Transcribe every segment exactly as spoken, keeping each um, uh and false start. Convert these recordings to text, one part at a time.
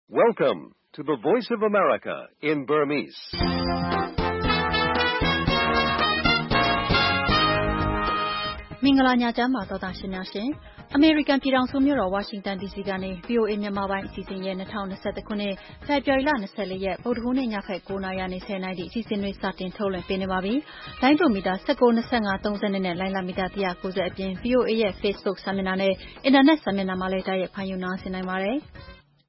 Welcome to the Voice of America in Burmese. ။မင်္ဂလာညချမ်းပါသောတာရှင်များရှင်။ အမေရိကန်ပြည်ထောင်စုမြို့တော်ဝါရှင်တန် ဒီစီကနေ ဗွီအိုအေမြန်မာပိုင်းအစီအစဉ်ရဲ့၂၀၂၁ခုနှစ်ဖေဖော်ဝါရီလ၂၄ရက်ဗုဒ္ဓဟူးနေ့ညဖက်၉နာရီကနေ၁၀နာရီထိအစီအစဉ်တွေစတင်ထုတ်လွှင့်ပေးနေပါပြီ။လိုင်းဒိုမီတာ၁၉ ၂၅ ၃၀နဲ့လိုင်းလာမီတာ၁၉၀အပြင် ဗွီအိုအေရဲ့ Facebook စာမျက်နှာနဲ့အင်တာနက်စာမျက်နှာမှာလည်းတိုက်ရိုက်ဖမ်းယူနားဆင်နိုင်ပါတယ်။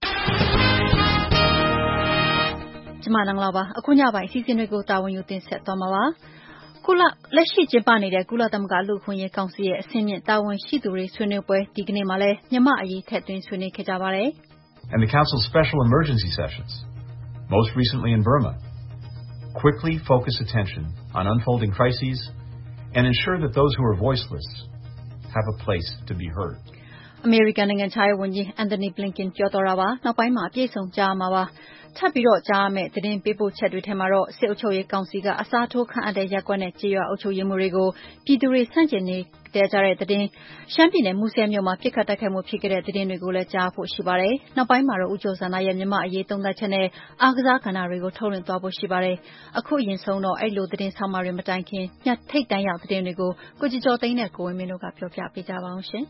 ကျမနင်္ဂလာပါအခုညပိုင်းအစီအစဉ်တွေကိုတာဝန်ယူတင်ဆက်သွားမှာပါ။ကုလလက်ရှိကျင်းပနေတဲ့ကုလသမဂ္ဂလူ့အခွင့်အရေးကောင်စီရဲ့အဆင့်မြင့်တာဝန်ရှိသူတွေဆွေးနွေးပွဲဒီကနေ့မှာလည်းမြန်မာ့အရေးထည့်သွင်းဆွေးနွေးခဲ့ကြပါတယ်။ And the Council's special emergency sessions, most recently in Burma, quickly focus attention on unfolding crises and ensure that those who are voiceless have a place to be heard. အမေရိကန်နိုင်ငံခြားရေးဝန်ကြီးအန်တိုနီဘလင်ကန်ပြောတော်တာပါနောက်ပိုင်းမှာအပြည့်စုံကြားမှာပါထပ်ပြီးတော့ကြားရမယ့်သတင်းပေးပို့ချက်တွေထဲမှာတော့စစ်အုပ်ချုပ်ရေးကောင်စီကအစားထိုးခန့်အပ်တဲ့ရပ်ကွက်နဲ့ကြေးရွာအုပ်ချုပ်ရေးမှုတွေကိုပြည်သူတွေဆန့်ကျင်နေတဲ့ကြတဲ့သတင်းရှမ်းပြည်နယ်မူဆယ်မြို့မှာပြစ်ခတ်တိုက်ခိုက်မှုဖြစ်ခဲ့တဲ့သတင်းတွေကိုလည်းကြားဖို့ရှိပါတယ်နောက်ပိုင်းမှာတော့ဦးကျော်ဇံသာရဲ့မြန်မာအရေးသုံးသပ်ချက်နဲ့အားကစားကဏ္ဍတွေကိုထုတ်လွှင့်သွားဖို့ရှိပါတယ်အခုအရင်ဆုံးတော့အဲ့လိုသတင်းဆောင်မတွေမတိုင်ခင်ညထိတ်တန်းရောက်သတင်းတွေကိုကိုကြည်ကျော်သိန်းနဲ့ကိုဝင်းမင်းတို့ကပြောပြပေးကြပါအောင်ရှင်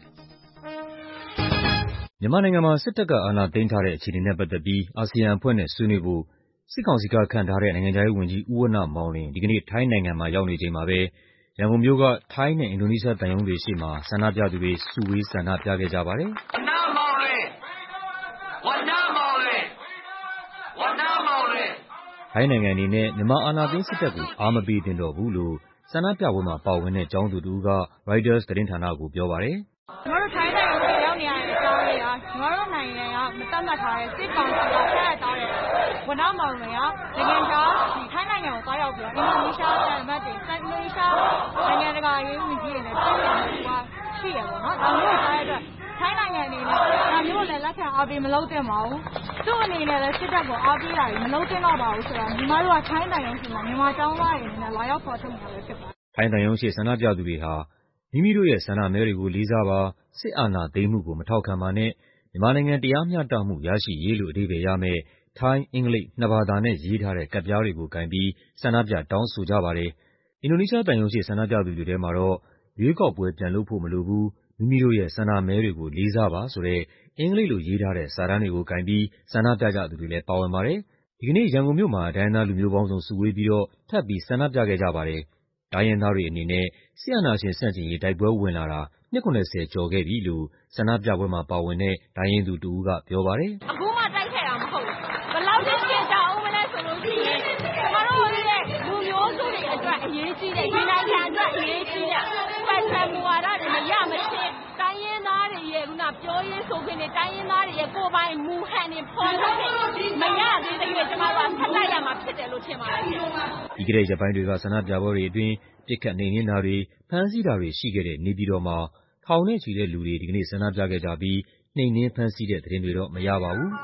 မြန်မာနိုင်ငံမှာစစ်တပ်ကအာဏာသိမ်းထားတဲ့အခြေအနေနဲ့ပတ်သက်ပြီးအာဆီယံအဖွဲ့နဲ့ဆွေးနွေးဖို့စစ်ကောင်စီကခန့်ထားတဲ့နိုင်ငံခြားရေးဝန်ကြီးဦးဝဏ္ဏမောင်လွင်ဒီကနေ့ထိုင်းနိုင်ငံမှာရောက်နေချိန်မှာပဲရန်ကုန်မြို့ကထိုင်းနဲ့အင်ဒိုနီးရှားသံရုံးတွေရှေ့မှာဆန္ဒပြသူတွေစုဝေးဆန္ဒပြခဲ့ကြပါတယ်။ဝဏ္ဏမောင်လွင်ဝဏ္ဏမောင်လွင်ဝဏ္ဏမောင်လွင်ထိုင်းနိုင်ငံအနေနဲ့မြန်မာအာဏာသိမ်းစစ်တပ်ကိုအားမပေးသင့်တော့ဘူးလို့ဆန္ဒပြပွဲမှာပါဝင်တဲ့ကျောင်းသူတူက Reuters သတင်းဌာနကိုပြောပါတယ်။ကျွန်တော်တို့ထိုင်းနိုင်ငံကိုရောက်နေရတဲ့အကြောင်းလေးကကျွန်တော်တို့နိုင်ငံကမတတ်မှတ်ထားတဲ့စစ်ကောင်စီကဖက်ထားတဲ့ဝဏ္ဏမောင်လွင်ကနိုင်ငံခြားဒီထိုင်းနိုင်ငံကိုသွားရောက်ပြီးတော့အင်ဒိုနီးရှားတန်မတ်တွေအင်ဒိုနီးရှားနိုင်ငံတကာရေးဝန်ကြီးတွေနဲ့ပြည်နယ်တွေကရှိရပါတော့။ဒါမျိုးထားတဲ့အတွက်ထိုင်းနိုင်ငံအနေနဲ့ဒါမျိုးလည်းလက်ခံအားပေးမလုပ်သင့်ပါဘူး။သူ့အနေနဲ့လည်းစစ်တပ်ကိုအားပေးတာကြီးမလုပ်သင့်တော့ပါဘူးဆိုတော့ညီမတို့ကထိုင်းနိုင်ငံရှိမှမြန်မာကျောင်းသားတွေအနေနဲ့လာရောက်ပေါ်ထုတ်နေတာပဲဖြစ်ပါတယ်။ထိုင်းနိုင်ငံရှိဆန္ဒပြသူတွေဟာမိမိတို့ရဲ့ဆန္ဒမဲတွေကိုလေးစားပါစစ်အာဏာသိမ်းမှုကိုမထောက်ခံပါနဲ့မြန်မာနိုင်ငံတရားမျှတမှုရရှိရေးလို့အဓိပ္ပာယ်ရမယ့်ထိုင်းအင်္ဂလိပ်နှစ်ဘာသာနဲ့ရေးထားတဲ့ကဒ်ပြားတွေကိုကင်ပြီးဆန္ဒပြတောင်းဆိုကြပါတယ်။အင်ဒိုနီးရှားသံရုံးရှိဆန္ဒပြသူတွေထဲမှာတော့ရွေးကောက်ပွဲပြန်လုပ်ဖို့မလိုဘူးမိမိတို့ရဲ့ဆန္ဒမဲတွေကိုလေးစားပါဆိုတဲ့အင်္ဂလိပ်လိုရေးထားတဲ့စာတမ်းတွေကိုကင်ပြီးဆန္ဒပြကြသူတွေလည်းပါဝင်ပါတယ်။ဒီကနေ့ရန်ကုန်မြို့မှာဒိုင်းနာလူမျိုးပေါင်းစုံစုဝေးပြီးတော့ထပ်ပြီးဆန္ဒပြခဲ့ကြပါတယ်။တိုင်းရင်းသားတွေအနေနဲ့စစ်အာဏာရှင်ဆန့်ကျင်ရေးတိုက်ပွဲဝင်လာတာနှစ်၇၀ကျော်ခဲ့ပြီလို့ဆန္ဒပြပွဲမှာပါဝင်တဲ့ဒိုင်းရင်းသူတူကပြောပါတယ်။အခုမှတိုက်ခဲ့တာမဟုတ်ဘူး။ဘယ်လောက်ထိပြင်ကြအောင်မလဲဆိုလို့ရှိရင်ကျွန်တော်တို့ရဲ့လူမျိုးစုတွေအတွက်အရေးကြီးတဲ့ဒီနိုင်ငံအတွက်အရေးကြီးတဲ့ပတ်သက်မှုဝါဒတွေမရမချင်းတိုင်းရင်းသားတွေရဲ့ခုနပြောရေးဆိုခွင့်တွေတိုင်းရင်းသားတွေရဲ့ကိုယ်ပိုင်မူဟန်တွေပေါ်ထွက်မရသေးတဲ့ကျွန်တော်တို့ကဖတ်လိုက်ရမှာဖြစ်တယ်လို့ထင်ပါတယ်။ဒီကနေ့ရက်ပိုင်းတွေကဆန္ဒပြပွဲတွေအတွင်းပြစ်ခတ်နှိမ်နင်းတာတွေဖမ်းဆီးတာတွေရှိခဲ့တဲ့နေပြည်တော်မှာထောင်နဲ့ချီတဲ့လူတွေဒီကနေ့ဆန္ဒပြခဲ့ကြပြီးနှိမ်နင်းဖမ်းဆီးတဲ့သတင်းတွေတော့မရပါဘူး။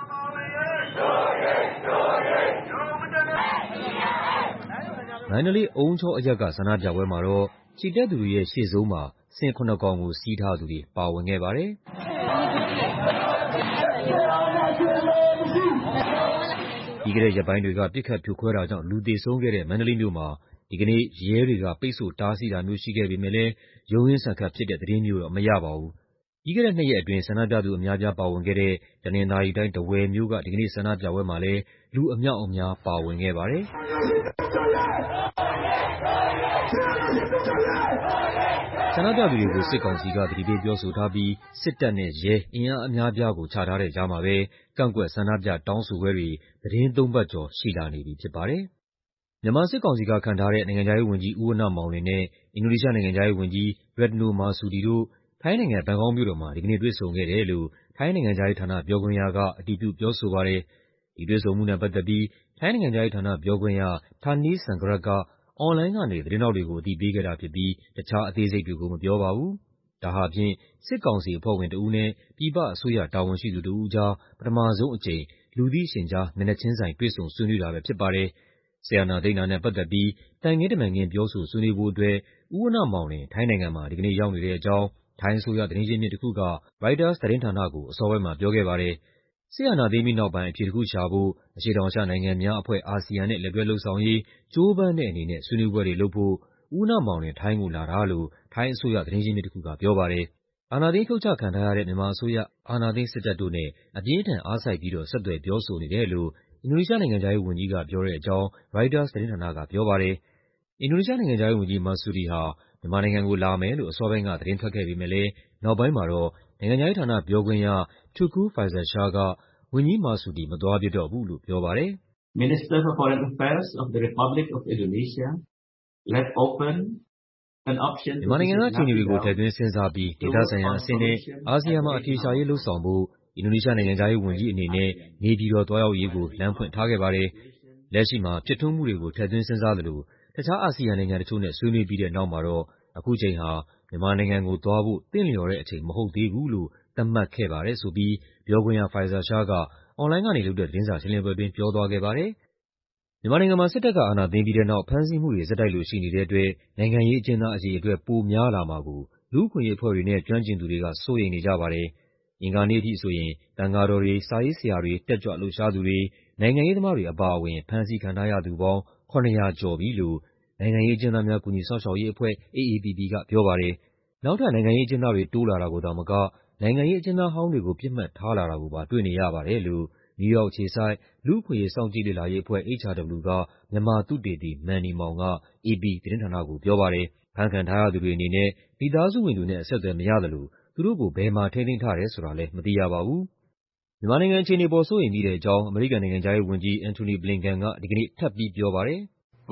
မန္တလေးအုံးချောအရပ်ကဆန္ဒပြပွဲမှာတော့ခြေတက်သူတွေရဲ့ရှေ့ဆုံးမှာဆင်ခုနစ်ကောင်ကိုစီးထားသူတွေပါဝင်ခဲ့ပါတယ်။ဒီကနေ့ရက်ပိုင်းတွေကပြစ်ခတ်ဖြိုခွဲတာကြောင့်လူသေဆုံးခဲ့တဲ့မန္တလေးမြို့မှာဒီကနေ့ရဲတွေကပိတ်ဆို့တားဆီးတာမျိုးရှိခဲ့ပေမဲ့လည်းရုန်းရင်းဆန်ခတ်ဖြစ်တဲ့သတင်းမျိုးတော့မရပါဘူး။ပြီးခဲ့တဲ့နှစ်ရက်အတွင်းဆန္ဒပြသူအများပြားပါဝင်ခဲ့တဲ့တနင်္သာရီတိုင်းထားဝယ်မြို့ကဒီကနေ့ဆန္ဒပြပွဲမှာလည်းလူအမြောက်အများပါဝင်ခဲ့ပါတယ်။ဆန္ဒပြသူတွေကိုစစ်ကောင်စီကသတိပေးပြောဆိုထားပြီးစစ်တပ်နဲ့ရဲအင်အားအများပြားကိုချထားတဲ့ကြားမှာပဲကန့်ကွက်ဆန္ဒပြတောင်းဆိုပွဲတွေသတင်းသုံးပတ်ကျော်ရှိလာနေပြီဖြစ်ပါတယ်။မြန်မာစစ်ကောင်စီကခန့်ထားတဲ့နိုင်ငံခြားရေးဝန်ကြီးဦးဝဏ္ဏမောင်လွင်နဲ့အင်ဒိုနီးရှားနိုင်ငံခြားရေးဝန်ကြီး Retno Marsudi တို့ထိုင်းနိုင်ငံဘန်ကောက်မြို့တော်မှာဒီကနေ့တွေ့ဆုံခဲ့တယ်လို့ထိုင်းနိုင်ငံခြားရေးဌာနပြောခွင့်ရကအတည်ပြုပြောဆိုပါတယ်။ဒီတွေ့ဆုံမှုနဲ့ပတ်သက်ပြီးထိုင်းနိုင်ငံခြားရေးဌာနပြောခွင့်ရ Tanee Sangrat ကအွန်လိုင်းကနေသတင်းထောက်တွေကိုအသိပေးခဲ့တာဖြစ်ပြီးတခြားအသေးစိတ်တွေကိုမပြောပါဘူး။ဒါဟာဖြင့်စစ်ကောင်စီအဖွဲ့ဝင်တဦးနဲ့ပြည်ပအစိုးရတာဝန်ရှိသူတဦးကြားပထမဆုံးအကြိမ်လူသိရှင်ကြားမျက်နှာချင်းဆိုင်တွေ့ဆုံဆွေးနွေးတာပဲဖြစ်ပါတယ်။စစ်အာဏာသိမ်းတာနဲ့ပတ်သက်ပြီးသံခင်းတမန်ခင်းပြောဆိုဆွေးနွေးဖို့အတွက်ဦးဝဏ္ဏမောင်လွင်ထိုင်းနိုင်ငံမှာဒီကနေ့ရောက်နေတဲ့အကြောင်းထိုင်းအစိုးရသတင်းရင်းမြစ်တခုက Reuters သတင်းဌာနကိုအစောပိုင်းမှာပြောခဲ့ပါတယ်။စစ်အာဏာသိမ်းပြီးနောက်ပိုင်းအဖြေတစ်ခုရှာဖို့ အရှေ့တောင်အာရှနိုင်ငံများအဖွဲ့ အာဆီယံနဲ့လက်တွဲလုပ်ဆောင်ရေးကြိုးပမ်းတဲ့အနေနဲ့ဆွေးနွေးပွဲတွေလုပ်ဖို့ ဦးနှမောင်လွင် ထိုင်းကိုလာတာလို့ ထိုင်းအစိုးရသတင်းရင်းမြစ်တစ်ခုကပြောပါတယ်။ အာဏာသိမ်းဖြုတ်ချခံထားရတဲ့ မြန်မာအစိုးရ၊ အာဏာသိမ်းစစ်တပ်တို့နဲ့ အပြင်းအထန်အားစိုက်ပြီးတော့ ဆက်သွယ်ပြောဆိုနေတယ်လို့ အင်ဒိုနီးရှားနိုင်ငံခြားရေးဝန်ကြီးကပြောတဲ့အကြောင်း ရိုက်တာသတင်းဌာနကပြောပါတယ်။ အင်ဒိုနီးရှားနိုင်ငံခြားရေးဝန်ကြီး Marsudi ဟာ မြန်မာနိုင်ငံကိုလာမယ်လို့ အစောပိုင်းကသတင်းထွက်ခဲ့ပေမဲ့လည်း နောက်ပိုင်းမှာတော့ နိုင်ငံခြားရေးဌာနပြောခွင့်ရ Teuku Faizasyah က ဝန်ကြီး Marsudi မသွားဖြစ်တော့ဘူးလို့ပြောပါတယ်။ " မြန်မာနိုင်ငံကအခြေအနေတွေကို ထည့်သွင်းစဉ်းစားပြီး ဒေသဆိုင်ရာအဆင့်နဲ့ အာဆီယံမှာအဖြေရှာရေးလုပ်ဆောင်ဖို့ အင်ဒိုနီးရှားနိုင်ငံခြားရေးဝန်ကြီးအနေနဲ့ နေပြည်တော်သွားရောက်ရေးကို လမ်းဖွင့်ထားခဲ့ပါတယ်။ လက်ရှိမှာ ဖြစ်ထွန်းမှုတွေကို ထည့်သွင်းစဉ်းစားသလို တခြားအာဆီယံနိုင်ငံတချို့နဲ့ ဆွေးနွေးပြီးတဲ့နောက်မှာတော့ အခုချိန်ဟာ မြန်မာနိုင်ငံကိုသွားဖို့ သင့်လျော်တဲ့အချိန်မဟုတ်သေးဘူးလို့ သတ်မှတ်ခဲ့ပါတယ်။" ဆိုပြီး ပြောခွင့်ရ Faizasyah က အွန်လိုင်းကနေလုပ်တဲ့ သတင်းစာရှင်းလင်းပွဲအတွင်း ပြောသွားခဲ့ပါတယ်။ မြန်မာနိုင်ငံမှာ စစ်တပ်ကအာဏာသိမ်းပြီးတဲ့နောက် ဖမ်းဆီးမှုတွေ ဆက်တိုက်လိုရှိနေတဲ့အတွက် နိုင်ငံရေးအကျဉ်းသားအရေအတွက် ပိုများလာမှာကို လူ့အခွင့်အရေးအဖွဲ့တွေနဲ့ ကျွမ်းကျင်သူတွေက စိုးရိမ်နေကြပါတယ်။ အင်္ဂါနေ့အထိဆိုရင် သံဃာတော်တွေ၊ စာရေးဆရာတွေ၊ တက်ကြွလှုပ်ရှားသူတွေ၊ နိုင်ငံရေးသမားတွေအပါအဝင် ဖမ်းဆီးခံထားရသူပေါင်း ၇၀၀ ကျော်ပြီလို့ နိုင်ငံရေးအကျဉ်းသားများ ကူညီစောင့်ရှောက်ရေးအဖွဲ့ အေအေပီပီကပြောပါတယ်။ နောက်ထပ် နိုင်ငံရေးအကျဉ်းသားတွေ တိုးလာတာကိုသာမက နိုင်ငံရေးအကျဉ်းသားဟောင်းတွေကို ပစ်မှတ်ထားလာတာကိုပါ တွေ့နေရပါတယ်လို့ နယူးယောက်အခြေစိုက် လူ့အခွင့်အရေး စောင့်ကြည့်လေ့လာရေးအဖွဲ့ H R W က မြန်မာသုတေသီ Manny Maung က အေပီသတင်းဌာနကိုပြောပါတယ်။ ဖမ်းခံထားရသူတွေအနေနဲ့ မိသားစုဝင်တွေနဲ့ အဆက်အသွယ်မရသလို သူတို့ကို ဘယ်မှာထိန်းသိမ်းထားတယ်ဆိုတာလည်း မသိရပါဘူး။ မြန်မာနိုင်ငံအခြေအနေအပေါ် စိုးရိမ်မိတဲ့အကြောင်း အမေရိကန်နိုင်ငံခြားရေးဝန်ကြီး Antony Blinken က ဒီကနေ့ ထပ်ပြီးပြောပါတယ်။ "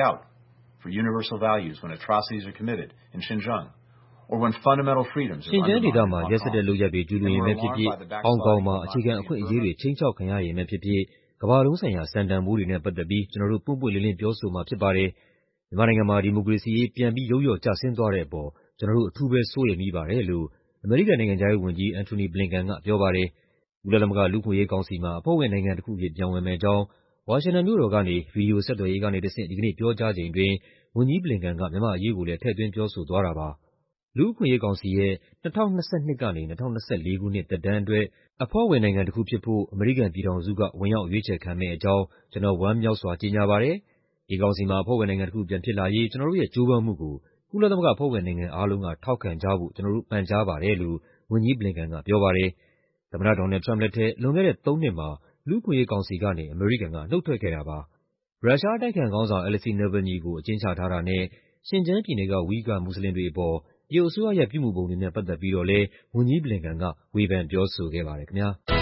ရှင်ကျန်းဒေသမှာ ရက်စက်တဲ့လုပ်ရပ်တွေ ကျူးလွန်ရင်ပဲဖြစ်ဖြစ်၊ ဟောင်ကောင်မှာ အခြေခံအခွင့်အရေးတွေ ခြိမ်းခြောက်ခံရရင်ပဲဖြစ်ဖြစ် ကမ္ဘာလုံးဆိုင်ရာ စံတန်ဖိုးတွေနဲ့ပတ်သက်ပြီး ကျနော်တို့ ပွင့်ပွင့်လင်းလင်း ပြောဆိုမှာဖြစ်ပါတယ်။ မြန်မာနိုင်ငံမှာ ဒီမိုကရေစီရေး ပြန်ပြီး ယုတ်လျော့ကျဆင်းသွားတဲ့အပေါ် ကျနော်တို့ အထူးပဲ စိုးရိမ်မိပါတယ်။" လို့ အမေရိကန်နိုင်ငံခြားရေးဝန်ကြီး Antony Blinken ကပြောပါတယ်။ ကုလသမဂ္ဂလူ့အခွင့်အရေးကောင်စီမှာ အဖွဲ့ဝင်နိုင်ငံတစ်ခုအဖြစ် ပြန်ဝင်မယ့်အကြောင်း ဝါရှင်တန်မြို့တော်ကနေ ဗွီဒီယိုဆက်သွယ်ရေးကနေတဆင့် ဒီကနေ့ပြောကြားချိန်အတွင်း ဝန်ကြီး Blinken က မြန်မာ့အရေးကိုလည်း ထည့်သွင်းပြောဆိုသွားတာပါ။ လူ့အခွင့်အရေးကောင်စီရဲ့ ၂၀၂၂ ကနေ ၂၀၂၄ ခုနှစ် သက်တမ်းအတွက် အဖွဲ့ဝင်နိုင်ငံတစ်ခုဖြစ်ဖို့ အမေရိကန်ပြည်ထောင်စုက ဝင်ရောက်ရွေးချယ်ခံမယ့်အကြောင်း ကျနော် ဝမ်းမြောက်စွာ ကြေညာပါတယ်။ ဒီကောင်စီမှာ အဖွဲ့ဝင်နိုင်ငံတစ်ခုပြန်ဖြစ်လာရေး ကျနော်တို့ရဲ့ကြိုးပမ်းမှုကို ကုလသမဂ္ဂအဖွဲ့ဝင်နိုင်ငံအားလုံးက ထောက်ခံကြဖို့ ကျနော်တို့ ပန်ကြားပါတယ်လို့ ဝန်ကြီး Blinken ကပြောပါတယ်။ သမ္မတ ဒေါ်နယ်လ်ဒ် ထရမ့်ပ်လက်ထက် လွန်ခဲ့တဲ့သုံးနှစ်မှာ လူ့အခွင့်အရေးကောင်စီကနေ အမေရိကန်က နုတ်ထွက်ခဲ့တာပါ။ ရုရှားအတိုက်အခံခေါင်းဆောင် Alexei Navalny ကို အကျဉ်းချထားတာနဲ့ ရှင်ကျန်းပြည်နယ်က ဝီဂါ မွတ်ဆလင်တွေအပေါ် တရုတ်အစိုးရရဲ့ ပြုမူပုံတွေနဲ့ပတ်သက်ပြီးတော့လည်း ဝန်ကြီး Blinken က ဝေဖန်ပြောဆိုခဲ့ပါတယ်ခင်ဗျား။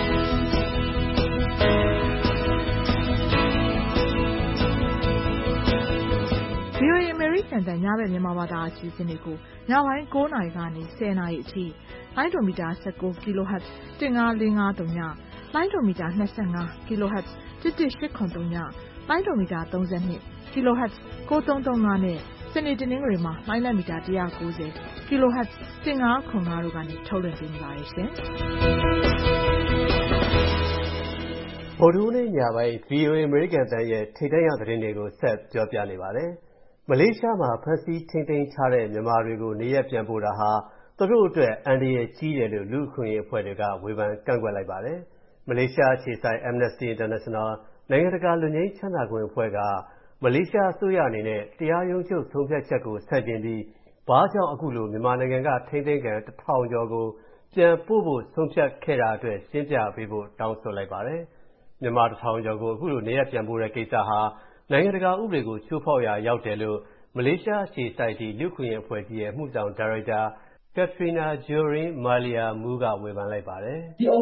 ဗွီအိုအေ အမေရိကန်အသံ ညဘက်မြန်မာဘာသာအစီအစဉ်တွေကို ညပိုင်း ကိုးနာရီကနေ ဆယ်နာရီအထိ လိုင်းဒိုမီတာ ၁၉ kHz ၁၅၄၅ဝ လိုင်းဒိုမီတာ ၂၅ kHz ၁၁၈၇ဝ လိုင်းဒိုမီတာ ၃၂ kHz ၉၃၃၅ နဲ့ စနေတနင်္ဂနွေမှာ လိုင်းလံမီတာ ၁၉ဝ kHz ၁၅၇၅ တို့ကနေ ထုတ်လွှင့်ပေးနေပါတယ်ရှင်။ဗုဒ္ဓဟူးနေ့ညပိုင်း ဗွီအိုအေ အမေရိကန်အသံရဲ့ထိပ်တန်းရောက်သတင်းတွေကို ဆက်ပြောပြနေပါတယ်။ မလေးရှားမှာ ဖမ်းဆီးထိန်းသိမ်းထားတဲ့မြန်မာတွေကို နေရပ်ပြန်ပို့တာဟာ သူတို့အတွက် အန္တရာယ်ကြီးတယ်လို့ လူ့အခွင့်အရေးအဖွဲ့တွေက ဝေဖန်ကန့်ကွက်လိုက်ပါတယ်။ မလေးရှားအခြေစိုက် Amnesty International နိုင်ငံတကာလွတ်ငြိမ်းချမ်းသာခွင့်အဖွဲ့က မလေးရှားအစိုးရအနေနဲ့ တရားရုံးချုပ်ဆုံးဖြတ်ချက်ကိုဆန့်ကျင်ပြီး ဘာကြောင့်အခုလိုမြန်မာနိုင်ငံက ထိန်းသိမ်းခံ တစ်ထောင်ကျော်ကို ပြန်ပို့ဖို့ဆုံးဖြတ်ခဲ့တာအတွက် ရှင်းပြပေးဖို့ တောင်းဆိုလိုက်ပါတယ်။ မြန်မာတစ်ထောင်ကျော်ကို အခုလိုနေရပ်ပြန်ပို့တဲ့ကိစ္စဟာ နိုင်ငံတကာဥပဒေကိုချိုးဖောက်ရာရောက်တယ်လို့ မလေးရှားအခြေစိုက်ဒီလူ့အခွင့်အရေးအဖွဲ့ကြီးရဲ့ အမှုဆောင်ဒါရိုက်တာ Katrina Joaquim Marlier Moore က ဝေဖန်လိုက်ပါတယ်။ "မ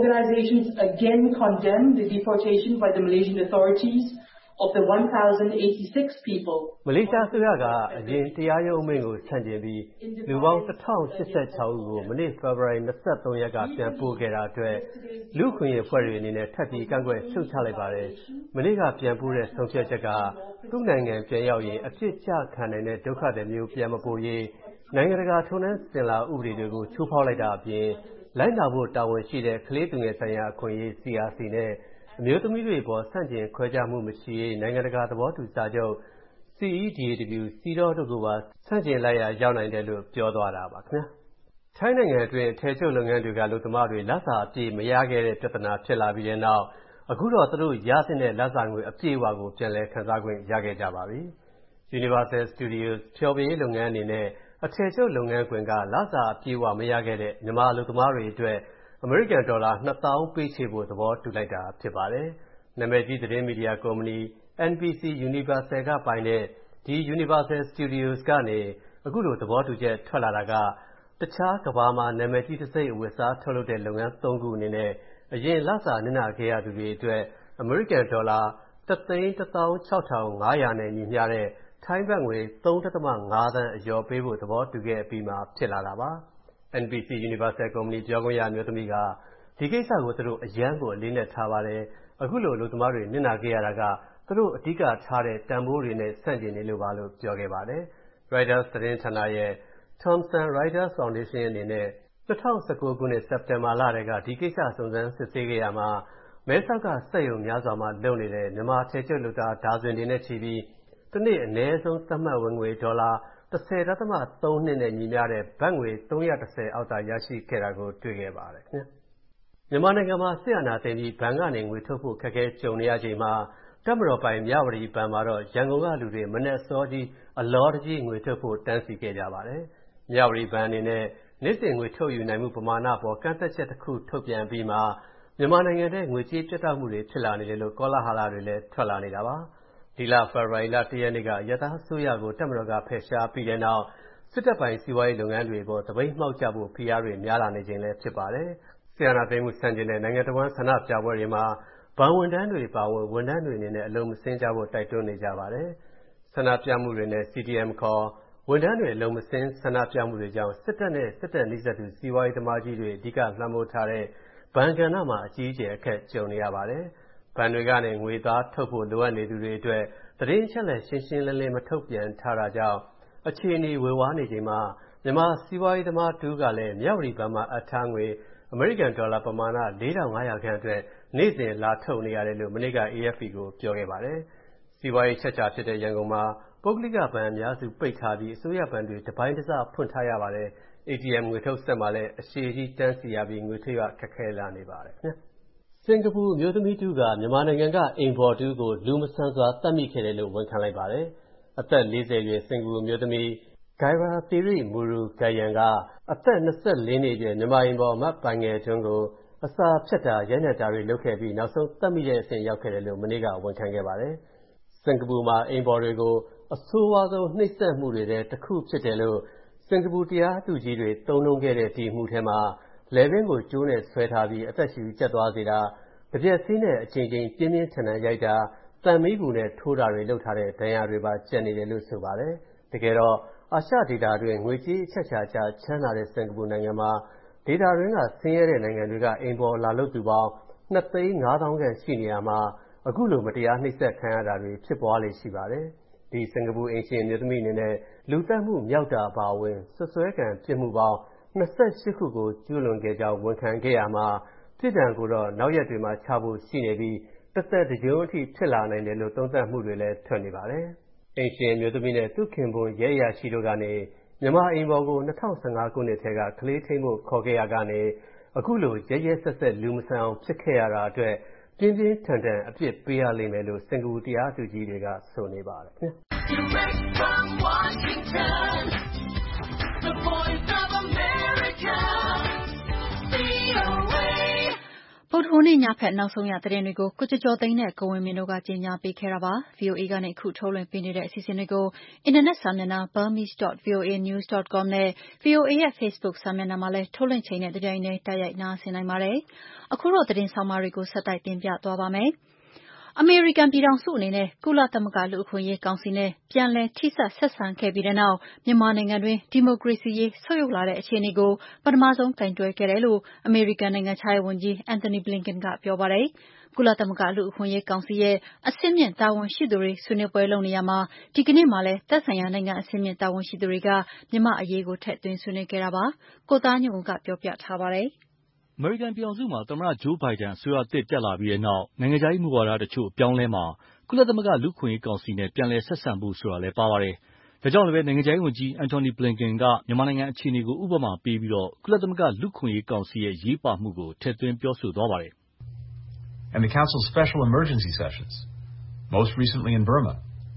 လေးရှားအစိုးရက အရင်တရားရုံးအမိန့်ကိုဆန့်ကျင်ပြီး လူပေါင်း တစ်ထောင်၈၆ ဦးကို မနေ့ ဖေဖော်ဝါရီ ၂၃ ရက်က ပြန်ပို့ခဲ့တာအတွက် လူ့အခွင့်အရေးအဖွဲ့တွေအနေနဲ့ ထပ်ပြီးကန့်ကွက်ရှုတ်ချလိုက်ပါတယ်။ မနေ့ကပြန်ပို့တဲ့ဆုံးဖြတ်ချက်က သူ့နိုင်ငံပြန်ရောက်ရင် အပြစ်ကျခံနိုင်တဲ့ဒုက္ခသည်မျိုးပြန်မပို့ရေး နိုင်ငံတကာထုံးတမ်းစဉ်လာဥပဒေတွေကို ချိုးဖောက်လိုက်တာအပြင် လိုက်နာဖို့တာဝန်ရှိတဲ့ ကလေးသူငယ်ဆိုင်ရာအခွင့်အရေး စီ အာር စီ နဲ့ အမျိုးသမီးတွေအပေါ် ဆန့်ကျင်ခွဲခြားမှုမရှိရေး နိုင်ငံတကာသဘောတူစာချုပ် စီ အီ ဒီ အေ ဒဘလျူ စီ တို့ကိုပါ ဆန့်ကျင်လိုက်ရာရောက်နိုင်တယ်လို့ ပြောသွားတာပါခင်ဗျာ။ထိုင်းနိုင်ငံအတွင်းအထည်ချုပ်လုပ်ငန်းတွေကအလုပ်သမားတွေလစာအပြည့်မရခဲ့တဲ့ပြဿနာဖြစ်လာပြီးတဲ့နောက်အခုတော့သူတို့ရသင့်တဲ့လစာငွေအပြည့်အဝကိုပြန်လည်ခံစားခွင့်ရခဲ့ကြပါပြီ။ Universal Studios ဖျော်ဖြေရေးလုပ်ငန်းအနေနဲ့အထည်ချုပ်လုပ်ငန်းခွင်ကလစာအပြည့်အဝမရခဲ့တဲ့မြန်မာအလုပ်သမားတွေအတွက်အမေရိကန်ဒေါ်လာနှစ်သောင်းပေးချေဖို့သဘောတူလိုက်တာဖြစ်ပါတယ်။နာမည်ကြီးသတင်းမီဒီယာကုမ္ပဏီ N B C Universal ကပိုင်တဲ့ဒီ Universal Studios ကနေအခုလိုသဘောတူချက်ထွက်လာတာကတခြားကမ္ဘာမှာနာမည်ကြီးတံဆိပ်အဝတ်အစားထုတ်လုပ်တဲ့လုပ်ငန်းသုံးခုအနေနဲ့အရင်လစာနစ်နာခဲ့ရသူတွေအတွက်အမေရိကန်ဒေါ်လာတစ်သိန်းတစ်သောင်းခြောက်ထောင်ငါးရာနဲ့ညီမျှတဲ့ထိုင်းဘတ်ငွေသုံးဒသမငါးသန်းအလျော်ပေးဖို့သဘောတူခဲ့ပြီးမှဖြစ်လာတာပါ။ N B C Universal ကုမ္ပဏီပြောခွင့်ရအမျိုးသမီးကဒီကိစ္စကိုသူတို့အရန်ကိုအလေးနက်ထားပါတယ်။အခုလိုအလုပ်သမားတွေနစ်နာခဲ့ရတာကသူတို့အဓိကထားတဲ့တန်ဖိုးတွေနဲ့ဆန့်ကျင်နေလို့ပါလို့ပြောခဲ့ပါတယ်။ Reuters သတင်းဌာနရဲ့ Thomson Reuters Foundation အနေနဲ့၂၀၁၉ခုနှစ်စက်တင်ဘာလတည်းကဒီကိစ္စစုံစမ်းစစ်ဆေးခဲ့ရမှာမဲဆောက်ကစက်ရုံများစွာမှာလုပ်နေတဲ့မြန်မာအထည်ချုပ်လုပ်သားဒါဇင်တွေနဲ့ချီပြီးတစ်နေ့အနည်းဆုံးသတ်မှတ်ဝင်ငွေဒေါ်လာတစ်ဆယ်ဒသမ သုံးနှစ်နဲ့ညီမျှတဲ့ဘတ်ငွေသုံးရာတစ်ဆယ်အောက်သာရရှိခဲ့တာကိုတွေ့ခဲ့ပါတယ်ခင်ဗျာမြန်မာနိုင်ငံမှာစစ်အာဏာသိမ်းပြီးဘဏ်ကနေငွေထုတ်ဖို့ခက်ခဲကြုံနေရချိန်မှာတပ်မတော်ပိုင်မြဝတီဘဏ်မှာတော့ရန်ကုန်ကလူတွေမနက်စောကြီးအလောတကြီးငွေထုတ်ဖို့တန်းစီခဲ့ကြပါတယ်မြဝတီဘဏ်အနေနဲ့နေ့စဉ်ငွေထုတ်ယူနိုင်မှုပမာဏပေါ်ကန့်သက်ချက်တစ်ခုထုတ်ပြန်ပြီးမှမြန်မာနိုင်ငံထဲငွေကြေးပြတ်တောက်မှုတွေဖြစ်လာနေတယ်လို့ကောလာဟလတွေလည်းထွက်လာနေတာပါဒီလဖေဖော်ဝါရီလတစ်ရက်နေ့ကရသအစိုးရကိုတပ်မတော်ကဖယ်ရှားပြီးတဲ့နောက်စစ်တပ်ပိုင်စီးပွားရေးလုပ်ငန်းတွေပေါ်သပိတ်မှောက်ကြဖို့ဖိအားတွေများလာနေချိန်လည်းဖြစ်ပါတယ်ဆရာနာသိမ်းမှုဆန့်ကျင်တဲ့နိုင်ငံတော်ဝန်ဆန္ဒပြပွဲတွေမှာဘဏ်ဝန်ထမ်းတွေပါဝင်ဝန်ထမ်းတွေအနေနဲ့အလုံးမစင်းကြဖို့တိုက်တွန်းနေကြပါတယ်ဆန္ဒပြမှုတွေနဲ့ C D M ခေါ်ဝန်ထမ်းတွေအလုံးမစင်းဆန္ဒပြမှုတွေကြောင့်စစ်တပ်နဲ့စစ်တပ်နှိစက်သူစီးပွားရေးသမားကြီးတွေအဓိကလွှမ်းမိုးထားတဲ့ဘဏ်ကဏ္ဍမှာအကြီးအကျယ်အခက်ကြုံနေရပါတယ်ဘဏ်တွေကနေငွေသားထုတ်ဖို့လိုအပ်နေသူတွေအတွက်သတင်းအချက်အလက်ရှင်းရှင်းလင်းလင်းမထုတ်ပြန်ထားတာကြောင့်အခြေအနေဝေဝါးနေချိန်မှာမြန်မာစီးပွားရေးသမားတူကလည်းမြဝတီဘဏ်မှာအထားငွေအမေရိကန်ဒေါ်လာပမာဏလေးထောင်ငါးရာခန့်အတွက်နေ့စဉ်လာထုတ်နေရတယ်လို့မနေ့က A F P ကိုပြောခဲ့ပါတယ်စီးပွားရေးချက်ချာဖြစ်တဲ့ရန်ကုန်မှာပုဂ္ဂလိကဘဏ်အများစုပိတ်ထားပြီးအစိုးရဘဏ်တွေတပိုင်းတစဖွင့်ထားရပါတယ် A T M ငွေထုတ်စက်မှာလည်းအရှည်ကြီးတန်းစီရပြီးငွေထုတ်ရခက်ခဲလာနေပါတယ်ခင်ဗျာစင်ကာပူအမျိုးသမီးတူကမြန်မာနိုင်ငံကအိမ်ဖော်တူကိုလူမဆန်စွာတတ်မိခဲ့တယ်လို့ဝန်ခံလိုက်ပါတယ်အသက်လေးဆယ်အရွယ်စင်ကာပူအမျိုးသမီး Gairapiri Murugayan ကအသက်၂၄နှစ်အရွယ်မြန်မာအိမ်ဖော်အမတ်ပိုင်ငယ်ထွန်းကိုအစာဖြတ်တာရိုက်နှက်တာတွေလုပ်ခဲ့ပြီးနောက်ဆုံးတတ်မိတဲ့အဆင့်ရောက်ခဲ့တယ်လို့မနေ့ကဝန်ခံခဲ့ပါတယ်စင်ကာပူမှာအိမ်ဖော်တွေကိုအဆိုးဝါးဆုံးနှိပ်စက်မှုတွေထဲတစ်ခုဖြစ်တယ်လို့စင်ကာပူတရားသူကြီးတွေသုံးနှုန်းခဲ့တဲ့ဒီမှုထဲမှာလည်ပင်းကိုကြိုးနဲ့ဆွဲထားပြီးအသက်ရှူကျပ်သွားစေတာတပြက်စီးနဲ့အချိန်ချင်းပြင်းပြင်းထန်ထန်ရိုက်တာတန်မီးဘူးနဲ့ထိုးတာတွေလုပ်ထားတဲ့ဒဏ်ရာတွေပါကျန်နေတယ်လို့ဆိုပါတယ်တကယ်တော့အာရှဒေသတွင်ငွေကြေးအချက်ချာချချမ်းသာတဲ့စင်ကာပူနိုင်ငံမှာဒေသတွင်းကဆင်းရဲတဲ့နိုင်ငံတွေကအိမ်ပေါ်လာလုပ်သူပေါင်းနှစ်သိန်းငါးသောင်းခန့်ရှိနေရမှာအခုလိုမတရားနှိပ်စက်ခံရတာတွေဖြစ်ပွားလေရှိပါတယ်ဒီစင်ကာပူအိမ်ရှင်အမျိုးသမီးအနေနဲ့လူသတ်မှုမြောက်တာအပါအဝင်ဆွဆွဲကံပြစ်မှုပေါင်းနှစ်ဆယ့်ရှစ်ခုကိုကျူးလွန်ခဲ့ကြောင်းဝန်ခံခဲ့ရမှာပြစ်ဒဏ်ကိုတော့နောက်ရက်တွေမှာချဖို့ရှိနေပြီးတစ်သက်တစ်ကြိမ်အထိဖြစ်လာနိုင်တယ်လို့သုံးသပ်မှုတွေလည်းထွက်နေပါတယ်အိမ်ရှင်အမျိုးသမီးနဲ့သူ့ခင်ပွန်းရဲအရာရှိတို့ကနေမြန်မာအိမ်ပေါ်ကို၂၀၁၅ခုနှစ်ထဲကကလေးထိန်းဖို့ခေါ်ခဲ့ရကနေအခုလိုရဲရဲဆက်ဆက်လူမဆန်အောင်ဖြစ်ခဲ့ရတာအတွက်ပြင်းပြင်းထန်ထန်အပြစ်ပေးရလိမ့်မယ်လို့စင်ကာပူတရားသူကြီးတွေကဆိုနေပါတယ်ခင်ဗျာဗုဒ္ဓဟူးနေ့ညဖက်နောက်ဆုံးရသတင်းတွေကိုကိုကျော်ကျော်သိန်းနဲ့ကိုဝင်းမင်းတို့ကကြီးညာပေးခဲ့တာပါ V O A ကနေအခုထုတ်လွှင့်ပေးနေတဲ့အစီအစဉ်တွေကိုအင်တာနက်စာမျက်နှာ burmese dot v o a news dot com နဲ့ V O A ရဲ့ Facebook စာမျက်နှာမှာလည်းထုတ်လွှင့်ချိန်နဲ့တပြိုင်တည်းတိုက်ရိုက်နားဆင်နိုင်ပါတယ်။အခုတော့သတင်းဆောင်မတွေကိုဆက်တိုက်တင်ပြသွားပါမယ်။အမေရိကန်ပြည်ထောင်စုအနေနဲ့ကုလသမဂ္ဂလူ့အခွင့်အရေးကောင်စီနဲ့ပြန်လည်ထိစပ်ဆက်ဆံခဲ့ပြီးတဲ့နောက်မြန်မာနိုင်ငံတွင်ဒီမိုကရေစီရေးဆုတ်ယုတ်လာတဲ့အခြေအနေကိုပထမဆုံးကင်တွယ်ခဲ့တယ်လို့အမေရိကန်နိုင်ငံခြားရေးဝန်ကြီး Antony Blinken ကပြောပါတယ်။ကုလသမဂ္ဂလူ့အခွင့်အရေးကောင်စီရဲ့အဆင့်မြင့်တာဝန်ရှိသူတွေဆွေးနွေးပွဲလုပ်နေရာမှာဒီကနေ့မှလည်းသက်ဆိုင်ရာနိုင်ငံအဆင့်မြင့်တာဝန်ရှိသူတွေကမြန်မာ့အရေးကိုထည့်သွင်းဆွေးနွေးခဲ့တာပါ။ကိုသားညွန့်ဦးကပြောပြထားပါတယ်။အမေရိကန်ပြည်ထောင်စုမှာသမ္မတဂျိုးဘိုင်ဒန်အစိုးရသစ်တက်လာပြီးတဲ့နောက်နိုင်ငံခြားရေးမူဝါဒတချို့အပြောင်းလဲမှာကုလသမဂ္ဂလူ့အခွင့်အရေးကောင်စီနဲ့ပြန်လည်ဆက်ဆံဖို့ဆိုတာလည်းပါပါတယ်။ဒါကြောင့်လည်းနိုင်ငံခြားရေးဝန်ကြီး Antony Blinken ကမြန်မာနိုင်ငံအခြေအနေကိုဥပမာပေးပြီးတော့ကုလသမဂ္ဂလူ့အခွင့်အရေးကောင်စီရဲ့အရေးပါမှုကိုထည့်သွင်းပြောဆိုသွားပါတယ်။ And the Council's special emergency sessions, most recently in Burma,